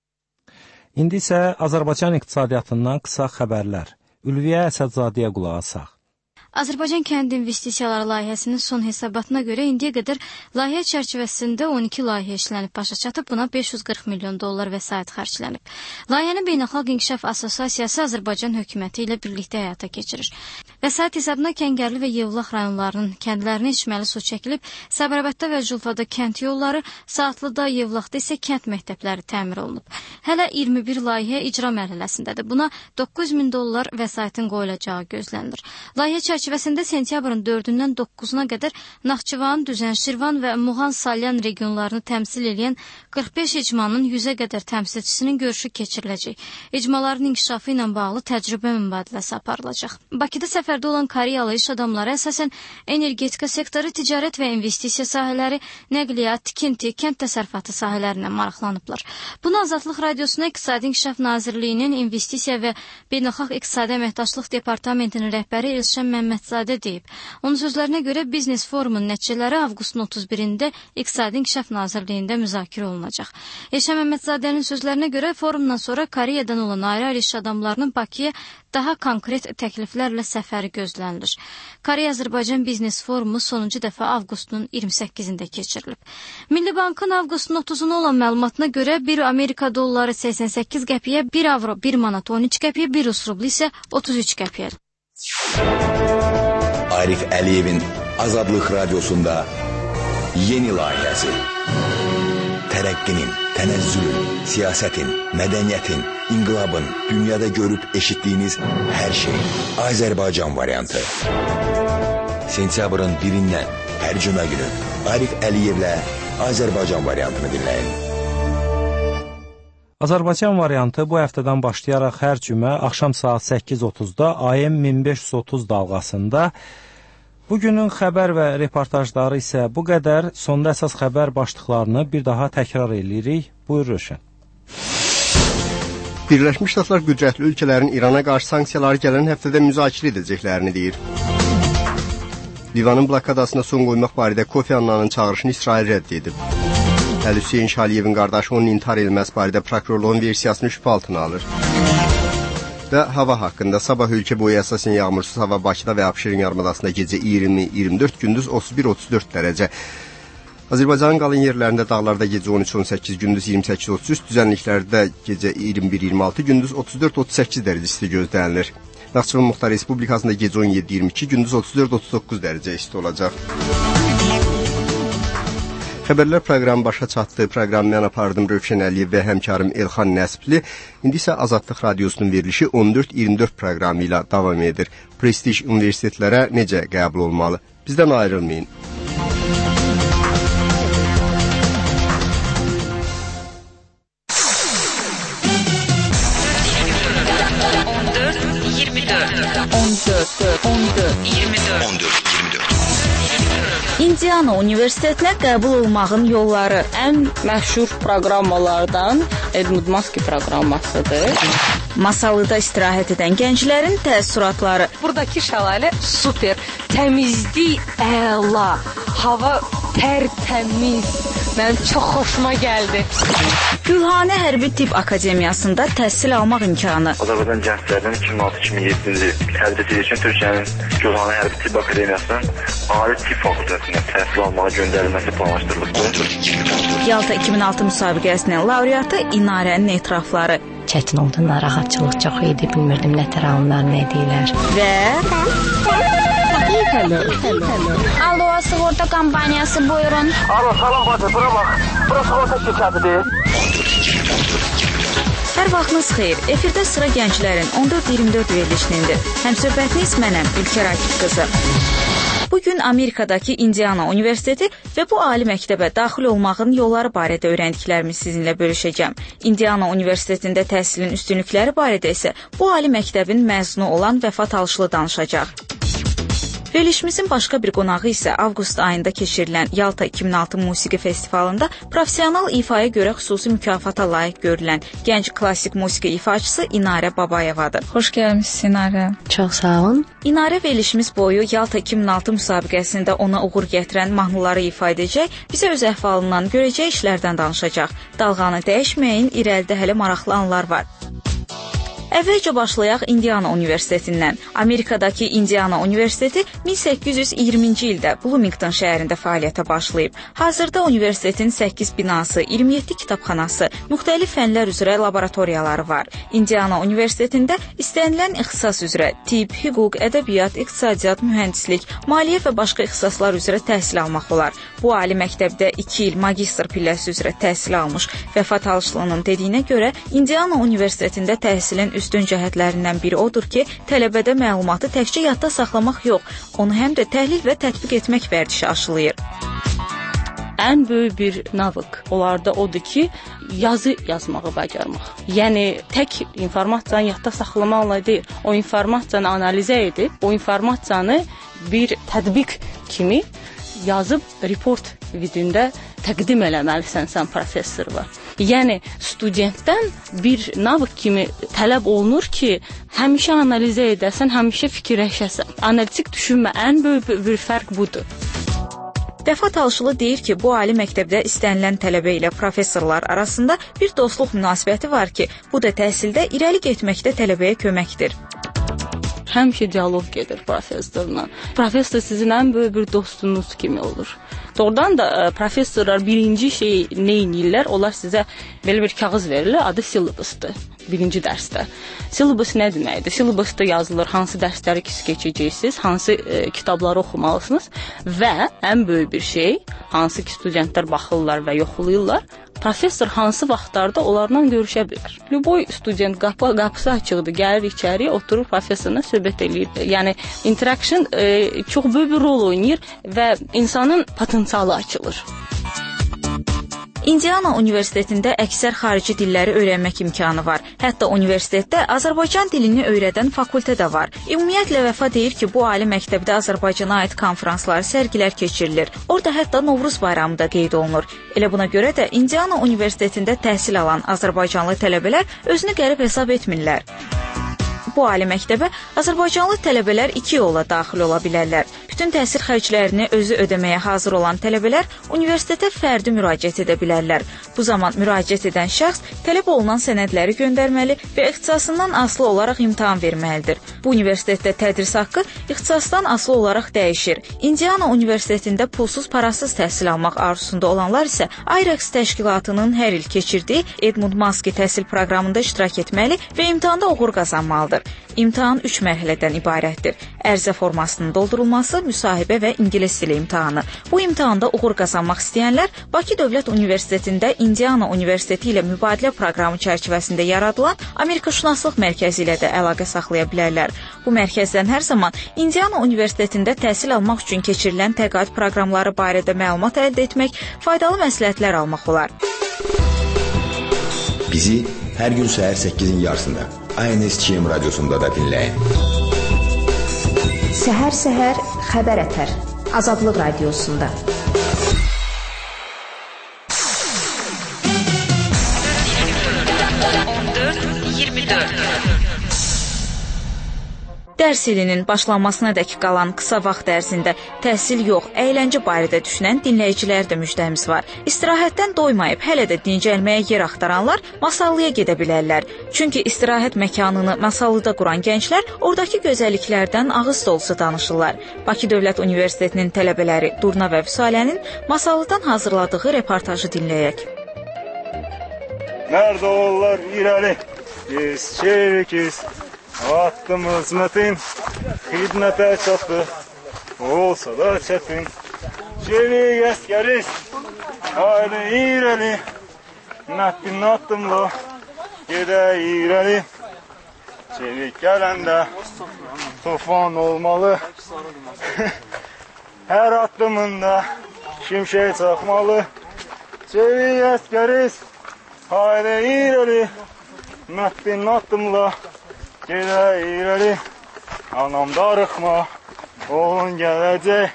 İndi isə Azərbaycan iqtisadiyyatından qısa xəbərlər. Ülviyə Əsədzadəyə qulaq asaq. Azərbaycan Kənd İnvestisiyaları layihəsinin son hesabatına görə indiyə qədər layihə çərçivəsində 12 layihə işlənib başa çatıb, buna 540 milyon dollar vəsait xərclənib. Layihəni Beynəlxalq İnkişaf Assosiasiyası Azərbaycan hökuməti ilə birlikdə həyata keçirir. Vəsait hesabına Kəngərli və Yevlax rayonlarının kəndlərinə içməli su çəkilib, Səbərabadda və Culfada kənd yolları, Saatlıda, Yevlaxda isə kənd məktəbləri təmir olunub. Hələ 21 layihə icra mərhələsindədir. Buna 900 dollar vəsaitin qoyulacağı gözlənilir. Layihə çərçivəsində sentyabrın 4-dən 9-una qədər Naxçıvan, Düzən, Şirvan və Muğan, Salyan regionlarını təmsil edən 45 icmanın 100-ə qədər təmsilçisinin görüşü keçiriləcək. İcmaların inkişafı ilə bağlı təcrübə mübadiləsi aparılacaq. Bakıda səfərdə olan Koreyalı iş adamları əsasən energetika sektoru, ticarət və investisiya sahələri, nəqliyyat, tikinti, kənd təsərrüfatı sahələrinə maraqlanıblar. Bunu Azadlıq Radiosuna İqtisadi İnkişaf Nazirliyinin İnvestisiya və Beynəlxalq İqtisadi Əməkdaşlıq Departamentinin rəhbəri Elşən Məmmədzadə deyib. Onun sözlərinə görə biznes forumun nəticələri avqustun 31-də İqtisadi İnkişaf Nazirliyində müzakirə olunacaq. Elşən Məmmədzadənin sözlərinə görə forumdan sonra Koreyadan olan ayrı-ayrı iş adamlarının Bakıya daha konkret təkliflərlə səfəri gözlənilir. Koreya-Azərbaycan Biznes Forumu sonuncu dəfə avqustun 28-də keçirilib. Milli Bankın avqustun 30-una olan məlumatına görə 1 Amerika dolları 88 qəpiyə, 1 avro 1 manat 13 qəpiyə, 1 Rus rublu isə 33 qəpiyə. Arif Əliyevin Azadlıq Radiosunda yeni layihəsi. Tərəqqinin, tənəzzülün, siyasətin, mədəniyyətin, inqilabın, dünyada görüb eşitdiyiniz hər şey. Azərbaycan variantı. Sentyabrın 1-dən hər cümə günü Arif Əliyevlə Azərbaycan variantını dinləyin. Azərbaycan variantı bu həftədən başlayaraq hər cümə axşam saat 8:30-da AM 1530 dalğasında. Bugünün xəbər və reportajları isə bu qədər. Sonda əsas xəbər başlıqlarını bir daha təkrar edirik. Buyur Röşən. Birləşmiş Ştatlar qüdrətli ölkələrin İrana qarşı sanksiyaları gələn həftədə müzakirə edəcəklərini deyir. Livanın blokadasına son qoymaq barədə Kofi Annanın çağırışını İsrail rədd edib. Əli Hüseyn Şaliyevin qardaşı onun intihar edilməsi barədə prokurorluğun versiyasını şübhə altına alır. Və hava haqqında sabah ölkə boyu əsasən yağmursuz hava Bakıda və Abşeron yarımadasında gecə 20-24, gündüz 31-34 dərəcə. Azərbaycanın qalan yerlərində dağlarda gecə 13-18, gündüz 28-33, düzənliklərdə gecə 21-26, gündüz 34-38 dərəcə isti gözlənilir. Naxçıvan Muxtar Respublikasında gecə 17-22, gündüz 34-39 dərəcə isti olacaq. Xəbərlər proqramı başa çatdı. Proqramı mən apardım Rövşən Əliyev və həmkarım Elxan Nəsibli. İndi isə Azadlıq Radiosunun verilişi 14-24 proqramı ilə davam edir. Prestij universitetlərə necə qəbul olmalı? Bizdən ayrılmayın. İndiana Universitetinə qəbul olmağın yolları ən məşhur proqrammalardan Edmund Maski proqrammasıdır. Masalıda istirahət edən gənclərin təəssüratları. Buradakı şəlalə super, təmizlik əla, hava tərtəmiz. Mənim çox xoşuma gəldi. Gülhanə Hərbi Tibb Akademiyasında təhsil almaq imkanı. Azərbaycan gənclərinin 2006-2007-ci il hərbi təhsil üçün Türkiyənin Gülhanə Hərbi Tibb Akademiyasının Ali Tibb Fakültəsində təhsil almağa göndərilməsi planlaşdırılıbdır. Yalta 2006 müsabiqəsinin laureatı İnarənin etirafları. Çətin oldu, narahatçılıq çox idi, bilmirdim nətər alınlar, nə deyirlər. Və Alo, sığorta kampaniyası buyurun. Alo, salam bacı, bura bax. Bura sığorta şirkətidir. Hər vaxtınız xeyir. Efirdə sıra gənclərin 14-24 verilişindir. Həmsöhbətiniz mənəm, İlker Akif qızı. Bugün Amerikadakı Indiana Universiteti və bu ali məktəbə daxil olmağın yolları barədə öyrəndiklərimi sizinlə bölüşəcəm. Indiana Universitetində təhsilin üstünlükləri barədə isə bu ali məktəbin məzunu olan Vəfat Alışlı danışacaq. Verilişimizin başqa bir qonağı isə avqust ayında keçirilən Yalta 2006 musiqi festivalında professional ifaya görə xüsusi mükafata layiq görülən gənc klassik musiqi ifaçısı İnarə Babayevadır. Xoş gəlmisiniz İnarə. Çox sağ olun. İnarə verilişimiz boyu Yalta 2006 müsabiqəsində ona uğur gətirən mahnıları ifa edəcək, bizə öz əhvalından görəcək işlərdən danışacaq. Dalğanı dəyişməyin, irəlidə hələ maraqlı anlar var. Əvvəlcə başlayaq Indiana Universitetindən. Amerikadakı Indiana Universiteti 1820-ci ildə Bloomington şəhərində fəaliyyətə başlayıb. Hazırda universitetin 8 binası, 27 kitabxanası, müxtəlif fənlər üzrə laboratoriyaları var. Indiana Universitetində istənilən ixtisas üzrə tibb, hüquq, ədəbiyyat, iqtisadiyyat, mühəndislik, maliyyə və başqa ixtisaslar üzrə təhsil almaq olar. Bu ali məktəbdə 2 il magistr pilləsi üzrə təhsil almış Vəfat Alışlının dediyinə görə Indiana Universitetində təhsilin üstün cəhətlərindən biri odur ki, tələbədə məlumatı təkcə yadda saxlamaq yox, onu həm də təhlil və tətbiq etmək vərdişi aşılayır. Ən böyük bir navıq onlarda odur ki, yazı yazmağı bacarmaq. Yəni, tək informasiyanı yadda saxlamaqla deyil, o informasiyanı analizə edib, o informasiyanı bir tətbiq kimi yazıb report vidində təqdim eləməlisən sən professor var. Yəni, studentdən bir navıq kimi tələb olunur ki, həmişə analizə edəsən, həmişə fikirləşəsən. Analitik düşünmə, ən böyük bir fərq budur. Vəfat Alışlı deyir ki, bu ali məktəbdə istənilən tələbə ilə professorlar arasında bir dostluq münasibəti var ki, bu da təhsildə irəli getməkdə tələbəyə köməkdir. Həmişə dialoq gedir professorla. Professor sizin ən böyük bir dostunuz kimi olur. Doğrudan da professorlar birinci şeyi nə edirlər? Onlar sizə belə bir kağız verirlər, adı syllabusdur. Birinci dərsdə. Syllabus nə deməkdir? Syllabusda yazılır hansı dərsləri keçəcəksiniz, hansı kitabları oxumalısınız və ən böyük bir şey, hansı ki studentlər baxırlar və yoxlayırlar, professor hansı vaxtlarda onlarla görüşə bilər. Lüboy student qapısı açıqdır, gəlir içəriyə, oturur professorla söhbət eləyir. Yəni interaction çox böyük bir rol oynayır və insanın potensialı açılır. Indiana Universitetində əksər xarici dilləri öyrənmək imkanı var. Hətta universitetdə Azərbaycan dilini öyrədən fakültə də var. Ümumiyyətlə Vəfa deyir ki, bu ali məktəbdə Azərbaycana aid konferanslar, sərgilər keçirilir. Orada hətta Novruz bayramı da qeyd olunur. Elə buna görə də Indiana Universitetində təhsil alan azərbaycanlı tələbələr özünü qərib hesab etmirlər. Bu ali məktəbə Azərbaycanlı tələbələr 2 yolla daxil ola bilərlər. bütün təhsil xərclərini özü ödəməyə hazır olan tələbələr universitetə fərdi müraciət edə bilərlər. Bu zaman müraciət edən şəxs tələb olunan sənədləri göndərməli və ixtisasından asılı olaraq imtahan verməlidir. Bu universitetdə tədris haqqı ixtisasdan asılı olaraq dəyişir. Indiana Universitetində pulsuz, parasız təhsil almaq arzusunda olanlar isə IREX təşkilatının hər il keçirdiyi Edmund Maski təhsil proqramında iştirak etməli və imtahanda uğur qazanmalıdır. İmtahan 3 mərhələdən ibarətdir. Ərizə formasının doldurulması, müsahibə və ingilis dili imtahanı. Bu imtahanda uğur qazanmaq istəyənlər Bakı Dövlət Universitetində Indiana Universiteti ilə mübadilə proqramı çərçivəsində yaradılan Amerikaşünaslıq mərkəzi ilə də əlaqə saxlaya bilərlər. Bu mərkəzdən hər zaman Indiana Universitetində təhsil almaq üçün keçirilən təqaüd proqramları barədə məlumat əldə etmək, faydalı məsləhətlər almaq olar. Bizi hər gün səhər 8-in yarısında ANSCM radiosunda da dinləyin. Səhər xəbər ətər. Azadlıq radiosunda. Dərs ilinin başlanmasına dək qalan qısa vaxt ərzində təhsil yox, əyləncə barədə düşünən dinləyicilər də müjdəmiz var. İstirahətdən doymayıb hələ də dincəlməyə yer axtaranlar Masallıya gedə bilərlər. Çünki istirahət məkanını Masallıda quran gənclər oradakı gözəlliklərdən ağız dolusu danışırlar. Bakı Dövlət Universitetinin tələbələri Durna və Vüsalənin Masallıdan hazırladığı reportajı dinləyək. Nerede oğullar irəli, biz çevikiz. Attığımız metin hizmete çatdı, olsa da çetin. Çevik askeriz, haydi irəli, metin attımla, gede irəli. Çevik gələndə tufan olmalı, her attımında şimşek çakmalı. Çevik askeriz, haydi irəli, metin attımla, gedə irəli, anam darıxma, oğlun gələcək.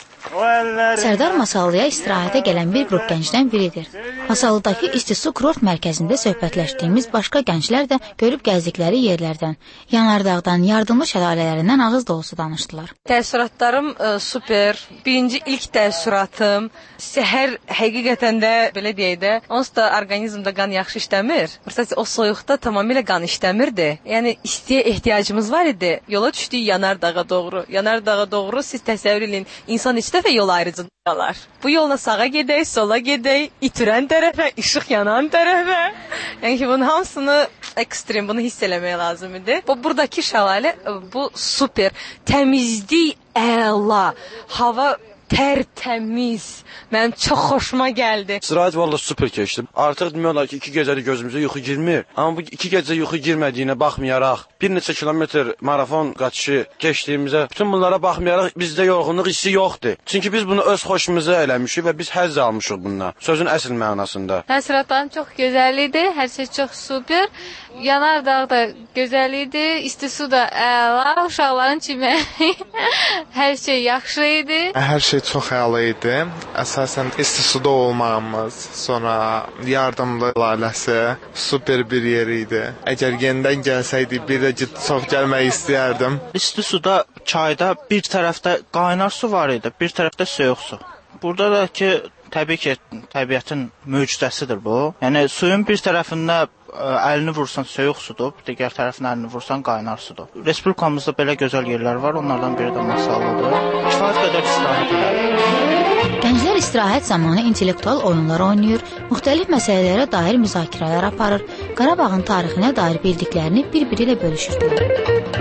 Sərdar Masallıya istirahətə gələn bir qrup gəncdən biridir. Masallıdakı İstisu kurort mərkəzində söhbətləşdiyimiz başqa gənclər də görüb gəzdikləri yerlərdən, Yanardağdan, yardımlı şəlalərindən ağız dolusu danışdılar. Təəssüratlarım super. Birinci ilk təəssüratım. Səhər həqiqətən də belə deyək də, onsuz da orqanizmdə qan yaxşı işləmir. Məsələn, o soyuqda tamamilə qan işləmirdi. Yəni istiyə ehtiyacımız var idi. Yola düşdük Yanardağa doğru. Yanardağa doğru siz təsəvvür edin, insan heç dəfə yol ayrıcılar. Bu yolla sağa gedək, sola gedək, itirən tərəfə, işıq yanan tərəfə. Yəni ki, bunun hamısını ekstrem, bunu hiss eləmək lazım idi. Buradakı şəlalə, bu super. Təmizlik əla. Hava tərtəmiz. Mənim çox xoşuma gəldi. İstirahət valla super keçdi. Artıq demək olar ki, 2 gecədir gözümüzə yuxu girmir. Amma bu 2 gecə yuxu girmədiyinə baxmayaraq, bir neçə kilometr marafon qaçışı keçdiyimizə, bütün bunlara baxmayaraq bizdə yorğunluq hissi yoxdur. Çünki biz bunu öz xoşumuza eləmişik və biz həzz almışıq bundan. Sözün əsl mənasında. Təəssüratlarım çox gözəl idi. Hər şey çox super. Yanardağ da gözəl idi. İstisu da əla. Uşaqların çiməyi. Hər şey yaxşı idi. Hər şey çox əla idi. Əsasən İstisuda olmağımız, sonra yardımlı layihəsi super bir yer idi. Əgər yenidən gəlsəydi, bir də çox gəlmək istəyərdim. İstisuda çayda bir tərəfdə qaynar su var idi, bir tərəfdə soyuq su. Burada da ki, təbii ki, təbiətin möcüzəsidir bu. Yəni suyun bir tərəfində əlini vursan soyuq sudur, digər tərəfinə əlini vursan qaynar sudur. Respublikamızda belə gözəl yerlər var, onlardan biri də Masallıdır. Kifayət qədər istirahət edir. Gənclər istirahət zamanı intellektual oyunlar oynayır, müxtəlif məsələlərə dair müzakirələr aparır, Qarabağın tarixinə dair bildiklərini bir-biri ilə bölüşürdülər.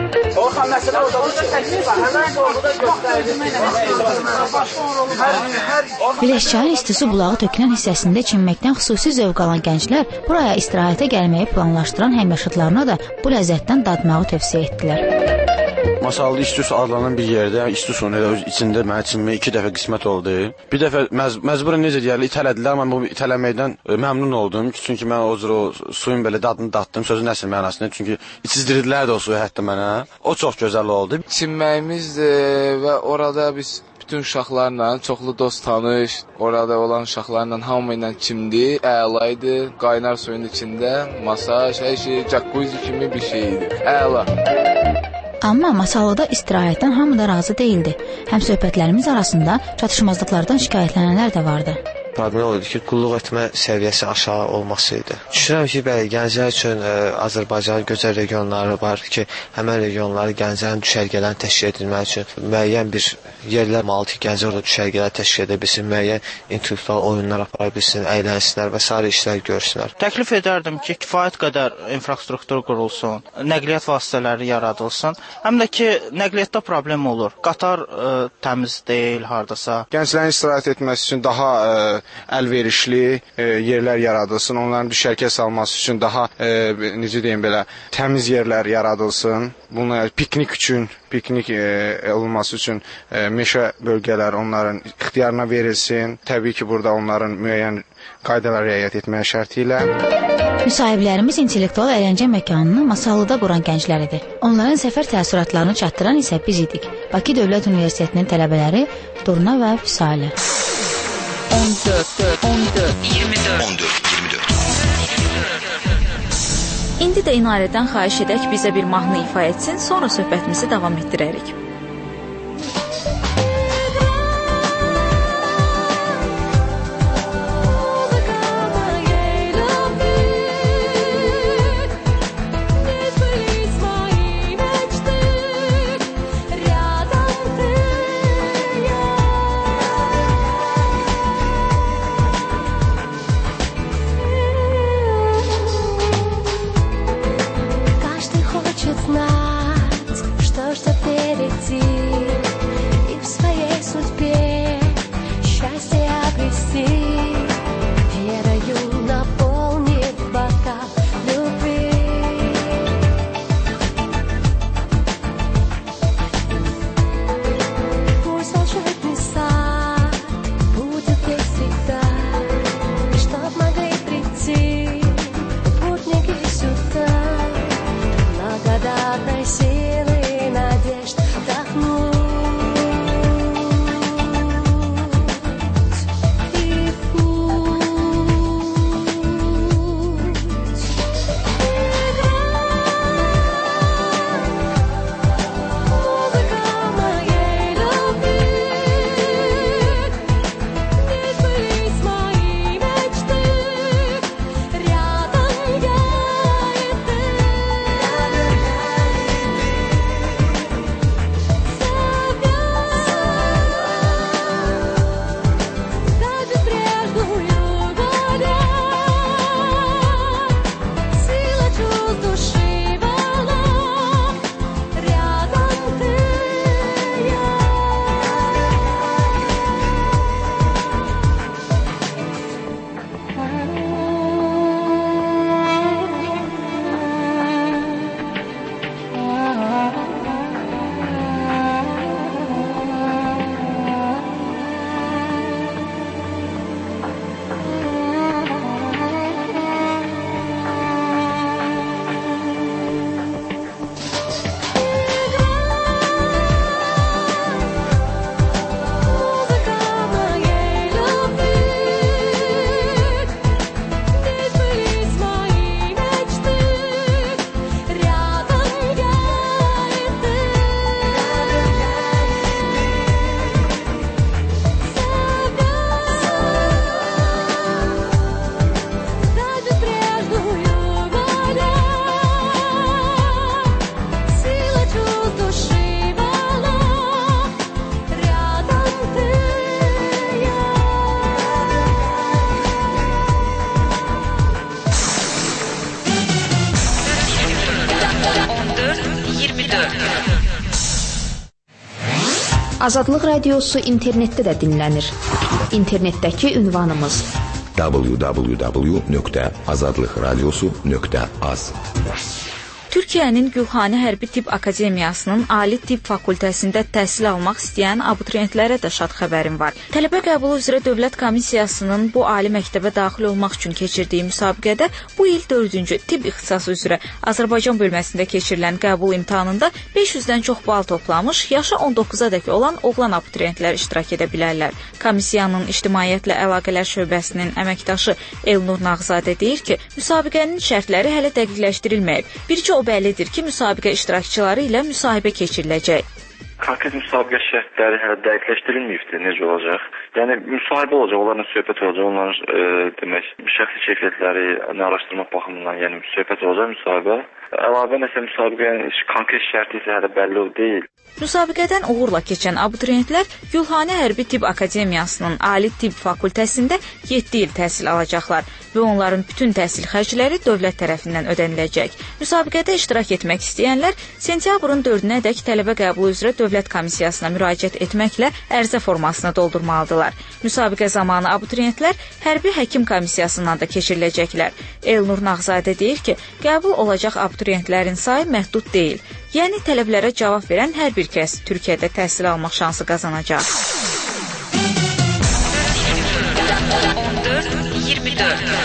Biləşçayın İstisu bulağı tökülən hissəsində çimməkdən xüsusi zövq alan gənclər buraya istirahətə gəlməyi planlaşdıran həmyaşıdlarına da bu ləzzətdən dadmağı tövsiyə etdilər. Masallı İstisu adlanan bir yerdə, İstisunun öz içində mənə çimməyə 2 dəfə qismət oldu. Bir dəfə məcburən necə deyərlər, itələdilər, amma bu itələməkdən məmnun oldum. Çünki mən o cür o suyun belə dadını datdım, sözün əsl mənasında. Çünki içizdirdilər də o suyu hətta mənə. O çox gözəl oldu. Çimməyimizdir və orada biz bütün uşaqlarla, çoxlu dost tanış, orada olan uşaqlarla hamı ilə çimdi, əla idi. Qaynar suyun içində masaj, hər şey, jacuzzi kimi bir şey idi. Əla. Amma Masallıda istirahətdən hamı da razı deyildi. Həm söhbətlərimiz arasında çatışmazlıqlardan şikayətlənənlər də vardı. Problem oldu ki, qulluq etmə səviyyəsi aşağı olması idi. Düşünürəm ki, bəli, gənclər üçün Azərbaycanın gözəl regionları var ki, həmən regionları gənclərin düşərgələrini təşkil edilmək üçün müəyyən bir yerlər olmalı ki, gənclər orada düşərgələr təşkil edə bilsin, müəyyən intellektual oyunlar apara bilsin, əylənsinlər və sair işlər görsünlər. Təklif edərdim ki, kifayət qədər infrastruktur qurulsun, nəqliyyat vasitələri yaradılsın, həm də ki, nəqliyyatda problem olur. Qatar təmiz deyil hardasa. Gənclərin istirahət etməsi üçün daha əlverişli yerlər yaradılsın, onların düşərgə salması üçün daha, necə deyim belə, təmiz yerlər yaradılsın. Bunlar piknik üçün, piknik olunması üçün meşə bölgələr onların ixtiyarına verilsin. Təbii ki, burada onların müəyyən qaydalara riayət etməyə şərti ilə. Müsahiblərimiz intellektual əyləncə məkanını Masallıda quran gənclər idi. Onların səfər təəssüratlarını çatdıran isə biz idik. Bakı Dövlət Universitetinin tələbələri Durna və Füsalə. 14. İndi də İnarədən xahiş edək bizə bir mahnı ifa etsin, sonra söhbətimizi davam etdirərik. Azadlıq Radiosu internetdə də dinlənir. İnternetdəki ünvanımız www.azadlıqradiosu.az. Türkiyənin Gülxani Hərbi Tibb Akademiyasının Ali Tibb Fakültəsində təhsil almaq istəyən abituriyentlərə də şad xəbərim var. Tələbə qəbulu üzrə Dövlət Komissiyasının bu ali məktəbə daxil olmaq üçün keçirdiyi müsabiqədə bu il 4-cü tibb ixtisası üzrə Azərbaycan bölməsində keçirilən qəbul imtahanında 500-dən çox bal toplamış, yaşı 19-adək olan oğlan abituriyentlər iştirak edə bilərlər. Komissiyanın İctimaiyyətlə Əlaqələr şöbəsinin əməkdaşı Elnur Nağzadə deyir ki, müsabiqənin şərtləri hələ dəqiqləşdirilməyib. Bircə o bəllidir ki, müsabiqə iştirakçıları ilə müsahibə keçiriləcək. Konkret müsabiqə şərtləri hələ dəqiqləşdirilməyibdir, necə olacaq? Yəni müsahibə olacaq, onlarla söhbət olacaq, onların demək şəxsi keyfiyyətləri araşdırmaq baxımından, yəni söhbət olacaq müsahibə. Əlavə nəsə müsabiqənin konkret şərti isə hələ bəlli deyil. Müsabiqədən uğurla keçən abituriyentlər Gülxanə Hərbi Tibb Akademiyasının Ali Tibb Fakültəsində 7 il təhsil alacaqlar və onların bütün təhsil xərcləri dövlət tərəfindən ödəniləcək. Müsabiqədə iştirak etmək istəyənlər sentyabrın 4-nədək tələbə qəbulu üzrə dövlət komissiyasına müraciət etməklə ərizə formasını doldurmalıdırlar. Müsabiqə zamanı abituriyentlər hərbi həkim komissiyasından da keçiriləcəklər. Elnur Nağzadə deyir ki, qəbul olacaq abituriyentlərin sayı məhdud deyil. Yəni tələblərə cavab verən hər bir kəs Türkiyədə təhsil almaq şansı qazanacaq. 14-24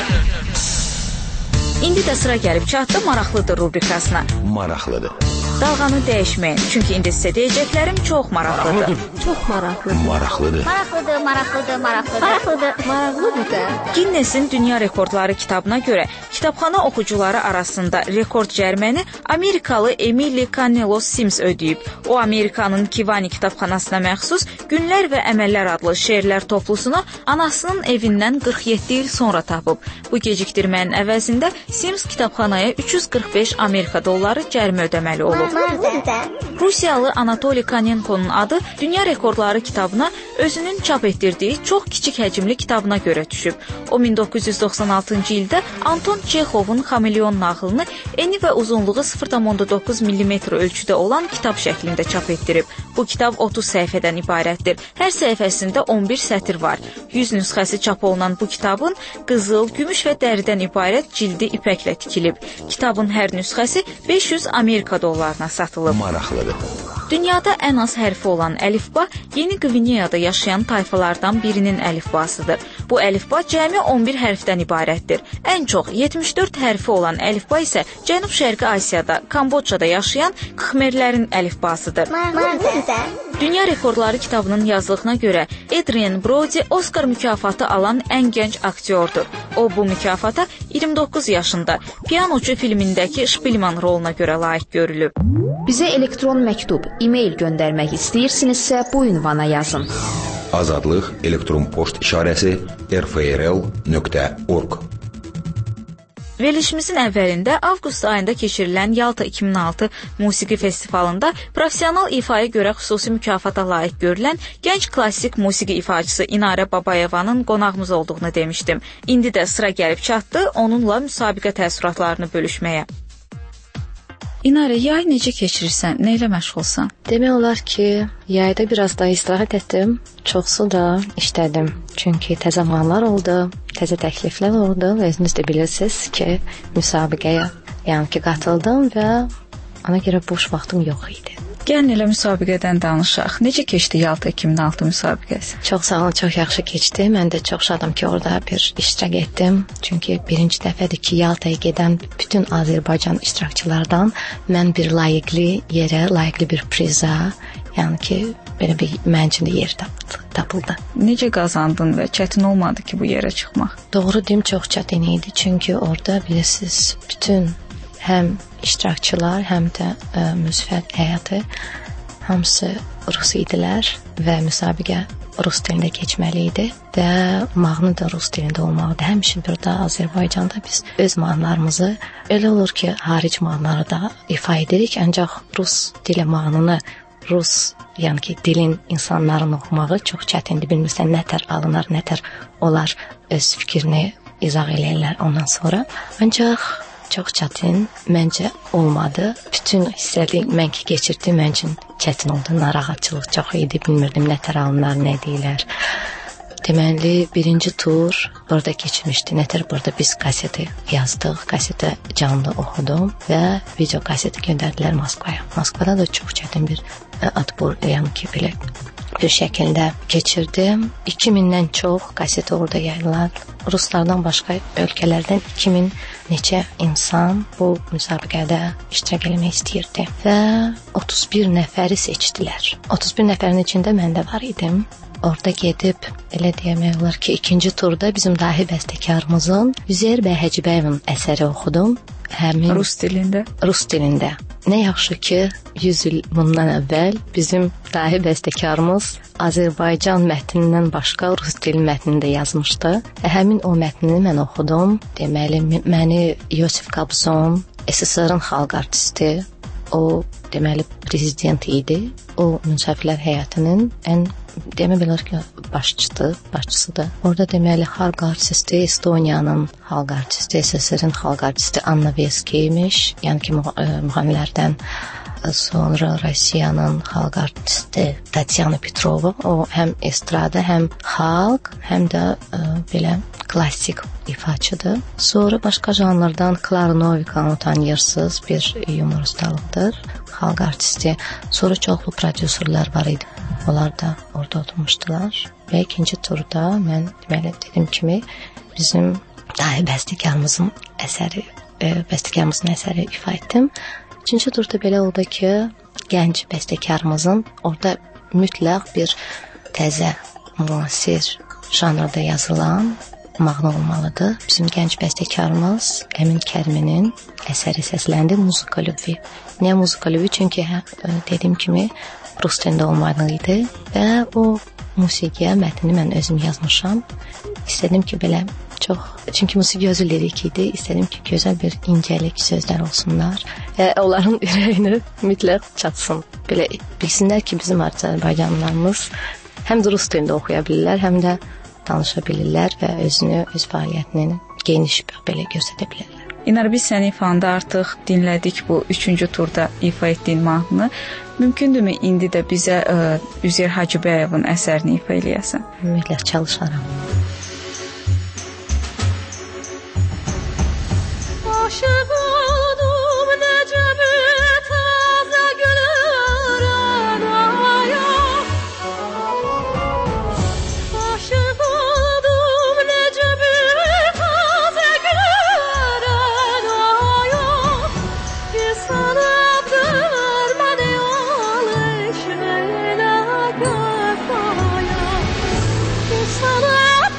İndi də sıra gəlib çatdı maraqlıdır rubrikasına. Maraqlıdır. Dalğanı dəyişməyin, çünki indi sizə deyəcəklərim çox maraqlıdır. Çox maraqlıdır. Maraqlıdır. Maraqlıdır, maraqlıdır, maraqlıdır. Maraqlıdır, maraqlıdır da. Guinness-in Dünya Rekordları kitabına görə kitabxana oxucuları arasında rekord cəriməni Amerikalı Emily Canelos Sims ödəyib. O, Amerikanın Kivani kitabxanasına məxsus Günlər və Əməllər adlı şeirlər toplusunu anasının evindən 47 il sonra tapıb. Bu gecikdirmənin əvəzində Sims kitabxanaya 345 Amerika dolları cərimə ödəməli olub. Rusiyalı Anatoli Kanenko'nun adı Dünya Rekordları kitabına özünün çap etdirdiyi çox kiçik həcmli kitabına görə düşüb. O 1996-cı ildə Anton Çexovun Xameleon nağılını eni və uzunluğu 0,9 mm ölçüdə olan kitab şəklində çap etdirib. Bu kitab 30 səhifədən ibarətdir. Hər səhifəsində 11 sətir var. 100 nüsxəsi çap olunan bu kitabın qızıl, gümüş və dəridən ibarət cildi ipəklə tikilib. Kitabın hər nüsxəsi 500 Amerika dollarına satılıb. Maraqlıdır. Dünyada ən az hərfi olan əlifba Yeni Qvineyada yaşayan tayfalardan birinin əlifbasıdır. Bu əlifba cəmi 11 hərfdən ibarətdir. Ən çox 74 hərfi olan əlifba isə Cənub-Şərqi Asiyada, Kambodjada yaşayan Xmerlərin əlifbasıdır. Dünya Rekordları kitabının yazılığına görə Adrian Brody Oscar mükafatı alan ən gənc aktyordur. O, bu mükafata 29 yaşında Pianoçu filmindəki Şpilman roluna görə layiq görülüb. Bizə elektron məktub, e-mail göndərmək istəyirsinizsə bu ünvana yazın. Azadlıq elektron poçt işarəsi rfrl.org. Verilişimizin əvvəlində avqust ayında keçirilən Yalta 2006 musiqi festivalında professional ifaya görə xüsusi mükafata layiq görülən gənc klassik musiqi ifaçısı İnarə Babayevanın qonağımız olduğunu demişdim. İndi də sıra gəlib çatdı onunla müsabiqə təəssüratlarını bölüşməyə. İnarə, yay necə keçirirsən? Nə ilə məşğulsan? Demək olar ki, yayda biraz da istirahət etdim, çoxsu da işlədim. Çünki təzə mahnılar oldu, təzə təkliflər oldu və özünüz də bilirsiniz ki, müsabiqəyə qatıldım və ona görə boş vaxtım yox idi. Gəlin elə müsabiqədən danışaq. Necə keçdi Yalta 2006 müsabiqəsi? Çox sağ olun, çox yaxşı keçdi. Mən də çox şadam ki, orada bir iştirak etdim. Çünki birinci dəfədir ki, Yaltaya gedən bütün Azərbaycan iştirakçılardan mən bir layiqli yerə, layiqli bir priza, yəni ki, belə bir mənim üçün də yer tapıldı. Necə qazandın və çətin olmadı ki, bu yerə çıxmaq? Doğru deyim, çox çətin idi. Çünki orada bilirsiniz, bütün həm iştirakçılar, həm də müsbət həyatı hamısı rus idilər və müsabiqə rus dilində keçməli idi və mahnı da rus dilində olmalıdır. Həmişə burada Azərbaycanda biz öz mahnılarımızı elə olur ki, haric mahnıları da ifa edirik, ancaq rus dili mahnını rus, yəni ki, dilin insanların oxumağı çox çətindir. Bilmirsən, nətər alınır, nətər onlar öz fikrini izah eləyirlər ondan sonra. Ancaq çox çətin məncə olmadı. Bütün hissəli mən ki keçirdim, mənim üçün çətin oldu. Narahatçılıq çox idi, bilmirdim nətər alınır, nə deyirlər. Deməli, birinci tur burada keçmişdi. Nətər burada biz kaseti yazdıq, kaseti canlı oxudum və video kaseti göndərdilər Moskvaya. Moskvada da çox çətin bir atbor, yəni ki, belə bir şəkildə keçirdim. 2000-dən çox kaset orada yayılar. Ruslardan başqa ölkələrdən 2000 neçə insan bu müsabiqədə iştirak etmək istəyirdi və 31 nəfəri seçdilər. 31 nəfərin içində mən də var idim. Orada gedib, elə demək olar ki, ikinci turda bizim dahi bəstəkarımızın Üzeyir bəy Həcibəyevin əsəri oxudum. həmin rus dilində. Nə yaxşı ki, 100 il bundan əvvəl bizim dahi bəstəkarımız Azərbaycan mətnindən başqa rus dil mətnində yazmışdı. Həmin o mətnini mən oxudum. Deməli, məni Yosif Kobzon, SSR-ın xalq artisti, o deməli prezident idi. O müsafirlər həyatının ən demək olar ki, başçısıdır. Orada deməli xalq artisti Estoniyanın xalq artisti, SSR-in xalq artisti Anna Veski imiş. Yəni ki, müğənnilərdən sonra Rusiyanın xalq artisti Tatyana Petrova. O həm estrada, həm xalq, həm də belə klassik ifaçıdır. Sonra başqa janrlardan Klara Novikanı tanıyırsınız, bir yumor ustalıqdır, xalq artisti. Sonra çoxlu prodüserlər var idi. Onlar da orada oturmuşdular. Və ikinci turda mən deməli dediyim kimi bizim dahi bəstəkarımızın əsəri ifa etdim. Üçüncü turda belə oldu ki, gənc bəstəkarımızın orada mütləq bir təzə, müasir janrda yazılan mahnı olmalıdır. Bizim gənc bəstəkarımız Əmin Kəriminin əsəri səsləndi, Muzika Lübvi. Niyə Muzika Lübvi? Çünki dediyim kimi rus dilində olmalıydı və o musiqiyə mətnini mən özüm yazmışam. İstədim ki, belə çünki musiqi özü lirik idi. İstədim ki, gözəl bir incəlik sözlər olsunlar. Onların ürəyinə mütləq çatsın. Belə bilsinlər ki, bizim Azərbaycanlılarımız həm də rus dilində oxuya bilirlər, həm də danışa bilirlər və öz fəaliyyətini geniş belə göstərə bilirlər. İnar, biz səni ifanda artıq dinlədik bu 3-cü turda ifa etdiyin mahnını. Mümkündürmü indi də bizə Üzeyir Hacıbəyovun əsərini ifa eləyəsən? Mütləq çalışaram. Sana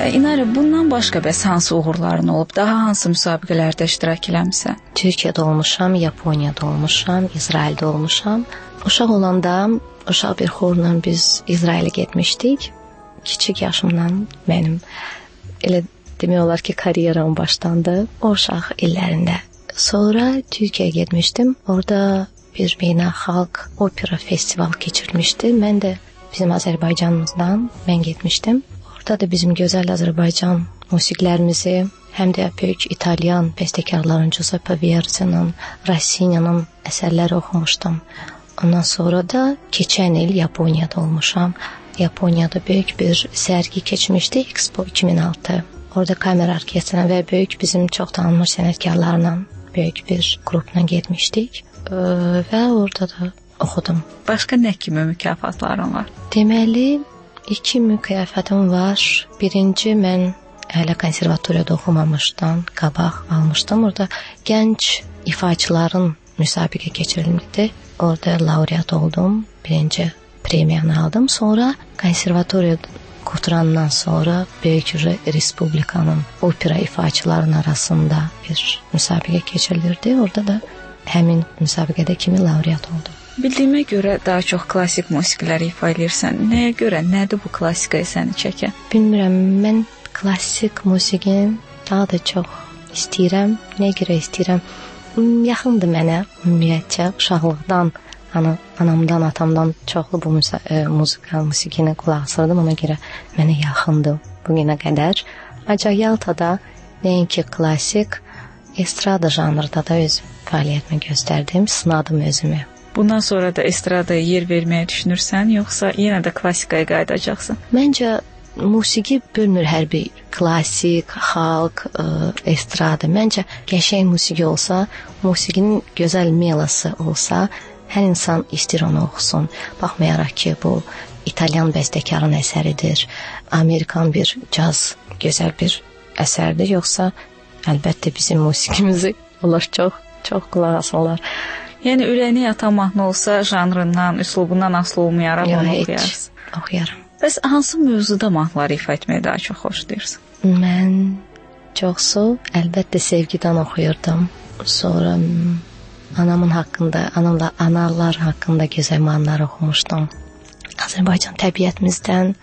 İnara, bundan başqa bəs hansı uğurların olub? Daha hansı müsabiqələrdə iştirak eləmisən? Türkiyədə olmuşam, Yaponiyada olmuşam, İsraildə olmuşam. Uşaq olanda uşaq bir xorla biz İsrailə getmişdik. Kiçik yaşımdan mənim elə demək olar ki, karyeram başlandı o uşaq illərində. Sonra Türkiyəyə getmişdim. Orada bir beynəlxalq opera festival keçirmişdi. Mən də bizim Azərbaycanımızdan mən getmişdim. Orada da bizim gözəl Azərbaycan musiqilərimizi, həm də böyük İtalyan bəstəkarların Giuseppe Verdi'nin, Rossini'nin əsərləri oxumuşdum. Ondan sonra da keçən il Yaponiyada olmuşam. Yaponiyada böyük bir sərgi keçmişdi, Expo 2006. Orada kamera orkestrına və böyük bizim çox tanınmış sənətkarlarla böyük bir qrupla getmişdik və orada da oxudum. Başqa nə kimi mükafatların var? Deməli, 2 mükafatım var. Birinci, mən hələ konservatoriyada oxumamışdan qabaq almışdım. Orada gənc ifaçıların müsabiqə keçirilmişdi. Orada laureat oldum. Birinci premiyanı aldım. Sonra konservatoriyada qurtarandan sonra Böyük Respublikanın opera ifaçıların arasında bir müsabiqə keçirilirdi. Orada da həmin müsabiqədə kimi laureat oldum. Bildiyimə görə daha çox klassik musiqiləri ifa edirsən. Nəyə görə? Nədir bu klassikaya səni çəkən? Bilmirəm, mən klassik musiqini daha da çox istəyirəm. Nəyə görə istəyirəm? Yaxındır mənə ümumiyyətcə uşaqlıqdan, anamdan, atamdan çoxlu bu musiqini qulaq asırdım. Ona görə mənə yaxındır bu günə qədər. Ancaq Yaltada nəinki klassik, estrada janrında da öz fəaliyyətimi göstərdim, sınadım özümü. Bundan sonra da estradaya yer verməyə düşünürsən, yoxsa yenə də klassikaya qayıdacaqsan? Məncə musiqi bölmür hər bir klassik, xalq, estrada. Məncə qəşəng musiqi olsa, musiqinin gözəl melodisi olsa, hər insan istəyir onu oxusun. Baxmayaraq ki, bu İtalyan bəstəkarın əsəridir, Amerikan bir caz gözəl bir əsərdir, yoxsa əlbəttə bizim musiqimizi onlar çox qulaq asırlar. Yəni ürəyinə yatan mahnı olsa, janrından, üslubundan asılı olmayaraq onu oxuyarsın. Oxuyaram. Bəs hansı mövzuda mahnıları ifa etməyi daha çox xoşlayırsan? Mən çoxsu əlbəttə sevgidən oxuyurdum. Sonra anamın haqqında, analar haqqında gözəl mahnılar oxumuşdum. Azərbaycan təbiətimizdən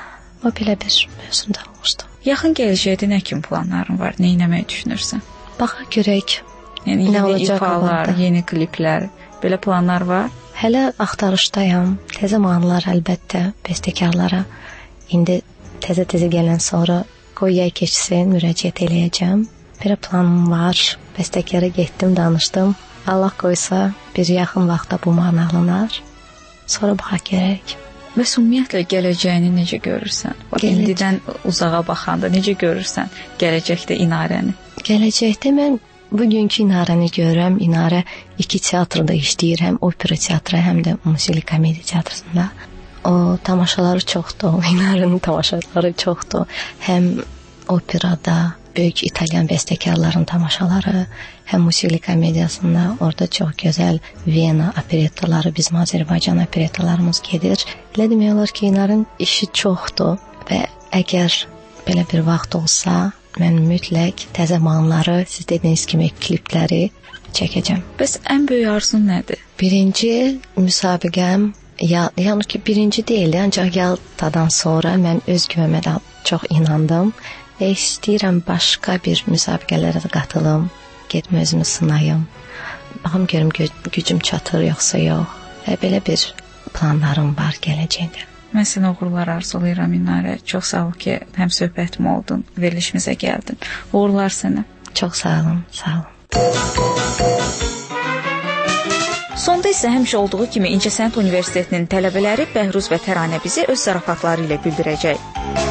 o belə bir mövzunda olmuşdu. Yaxın gələcəkdə nə kimi planların var? Nə etməyi düşünürsən? Baxa görək. Yəni yeni ifalar, yeni kliplər, belə planlar var? Hələ axtarışdayam. Təzə mahnılar əlbəttə bəstəkarlara. İndi təzə gələn sonra qoy yay keçsin, müraciət eləyəcəm. Bir planım var. Bəstəkara getdim, danışdım. Allah qoysa bir yaxın vaxtda bu mahnı alınar. Sonra baxaq görək. Bəs ümumiyyətlə gələcəyini necə görürsən? İndidən uzağa baxanda necə görürsən gələcəkdə İnarəni? Gələcəkdə mən bugünkü İnarəni görürəm. İnarə 2 teatrda işləyir, həm opera teatrı, həm də musiqi komediya teatrında. O tamaşaları çoxdur, İnarənin tamaşaları çoxdur. Həm operada böyük İtalyan bəstəkarların tamaşaları, həm musiqi komediyasında orada çox gözəl Viyana operettaları, bizim Azərbaycan operettalarımız gedir. Elə demək olar ki, İnarın işi çoxdur və əgər belə bir vaxt olsa, mən mütləq təzə mahnıları, siz dediyiniz kimi klipləri çəkəcəm. Bəs ən böyük arzun nədir? Birinci müsabiqəm, yəni ki, birinci deyildi, ancaq Yaltadan sonra mən öz güvəmə də çox inandım və istəyirəm başqa bir müsabiqələrə də qatılım, getmə özümü sınayım. Baxım görüm gücüm çatır yoxsa yox. Və belə bir planlarım var gələcəkdə. Mən sənə uğurlar arzulayıram İnarə. Çox sağ ol ki, həm söhbətim oldun, verilişimizə gəldin. Uğurlar sənə. Çox sağ olun, sağ olun. Sonda isə həmişə olduğu kimi İncəsənət Universitetinin tələbələri Bəhruz və Təranə bizi öz zarafatları ilə güldürəcək.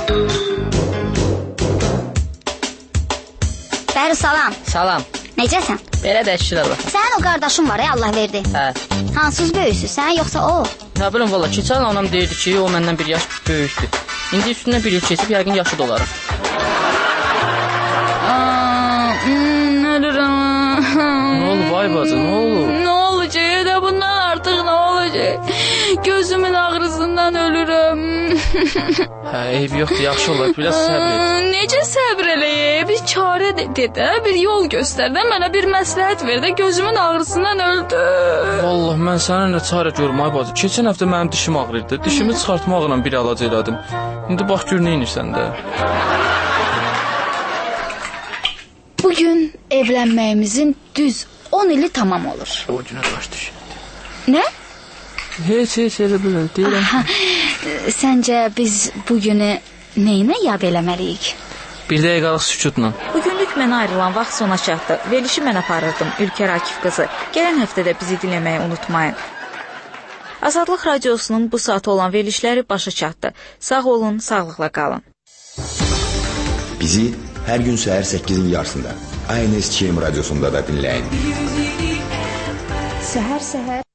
Bəhruz, salam. Salam. Necəsən? Belə də şükür Allah. Sənin o qardaşın var, Allah verdi. Hə. Hansız böyüksün, sən yoxsa o? Hə, biləm valla, keçən anam deyirdi ki, o məndən bir yaş böyükdür. İndi üstündən bir il keçib, yəqin yaşı da olarım. Ölürəm. Nə olub, ay bacı, nə olub? Nə olacaq? Bundan artıq nə olacaq? Gözümün ağrısından ölürüm. Hə, eyb yoxdur, yaxşı olar. Biraz səbr et. Necə səbr eləyib? Bir çarə de də, bir yol göstər də, mənə bir məsləhət ver də, gözümün ağrısından öldüm. Vallahi mən sənin nə çarə görüm ay bacı. Keçən həftə mənim dişim ağrıyırdı. Dişimi çıxartmaqla bir əlac elədim. İndi bax gör nə edirsən də. Bugün evlənməyimizin düz 10 ili tamam olur. O günə baş düşür. Nə? Heç elə bilən deyirəm. Səncə biz bugünü nəyinə yad eləməliyik? Bir dəqiqəlik sükutla. Bugünlük mənə ayrılan vaxt sona çatdı. Verilişi mən aparırdım, Ülker Akif qızı. Gələn həftədə bizi dinləməyi unutmayın. Azadlıq Radiosunun bu saat olan verilişləri başa çatdı. Sağ olun, sağlıqla qalın. Bizi hər gün səhər 8-in yarısında ANS Çim radiosunda da dinləyin. Səhər-səhər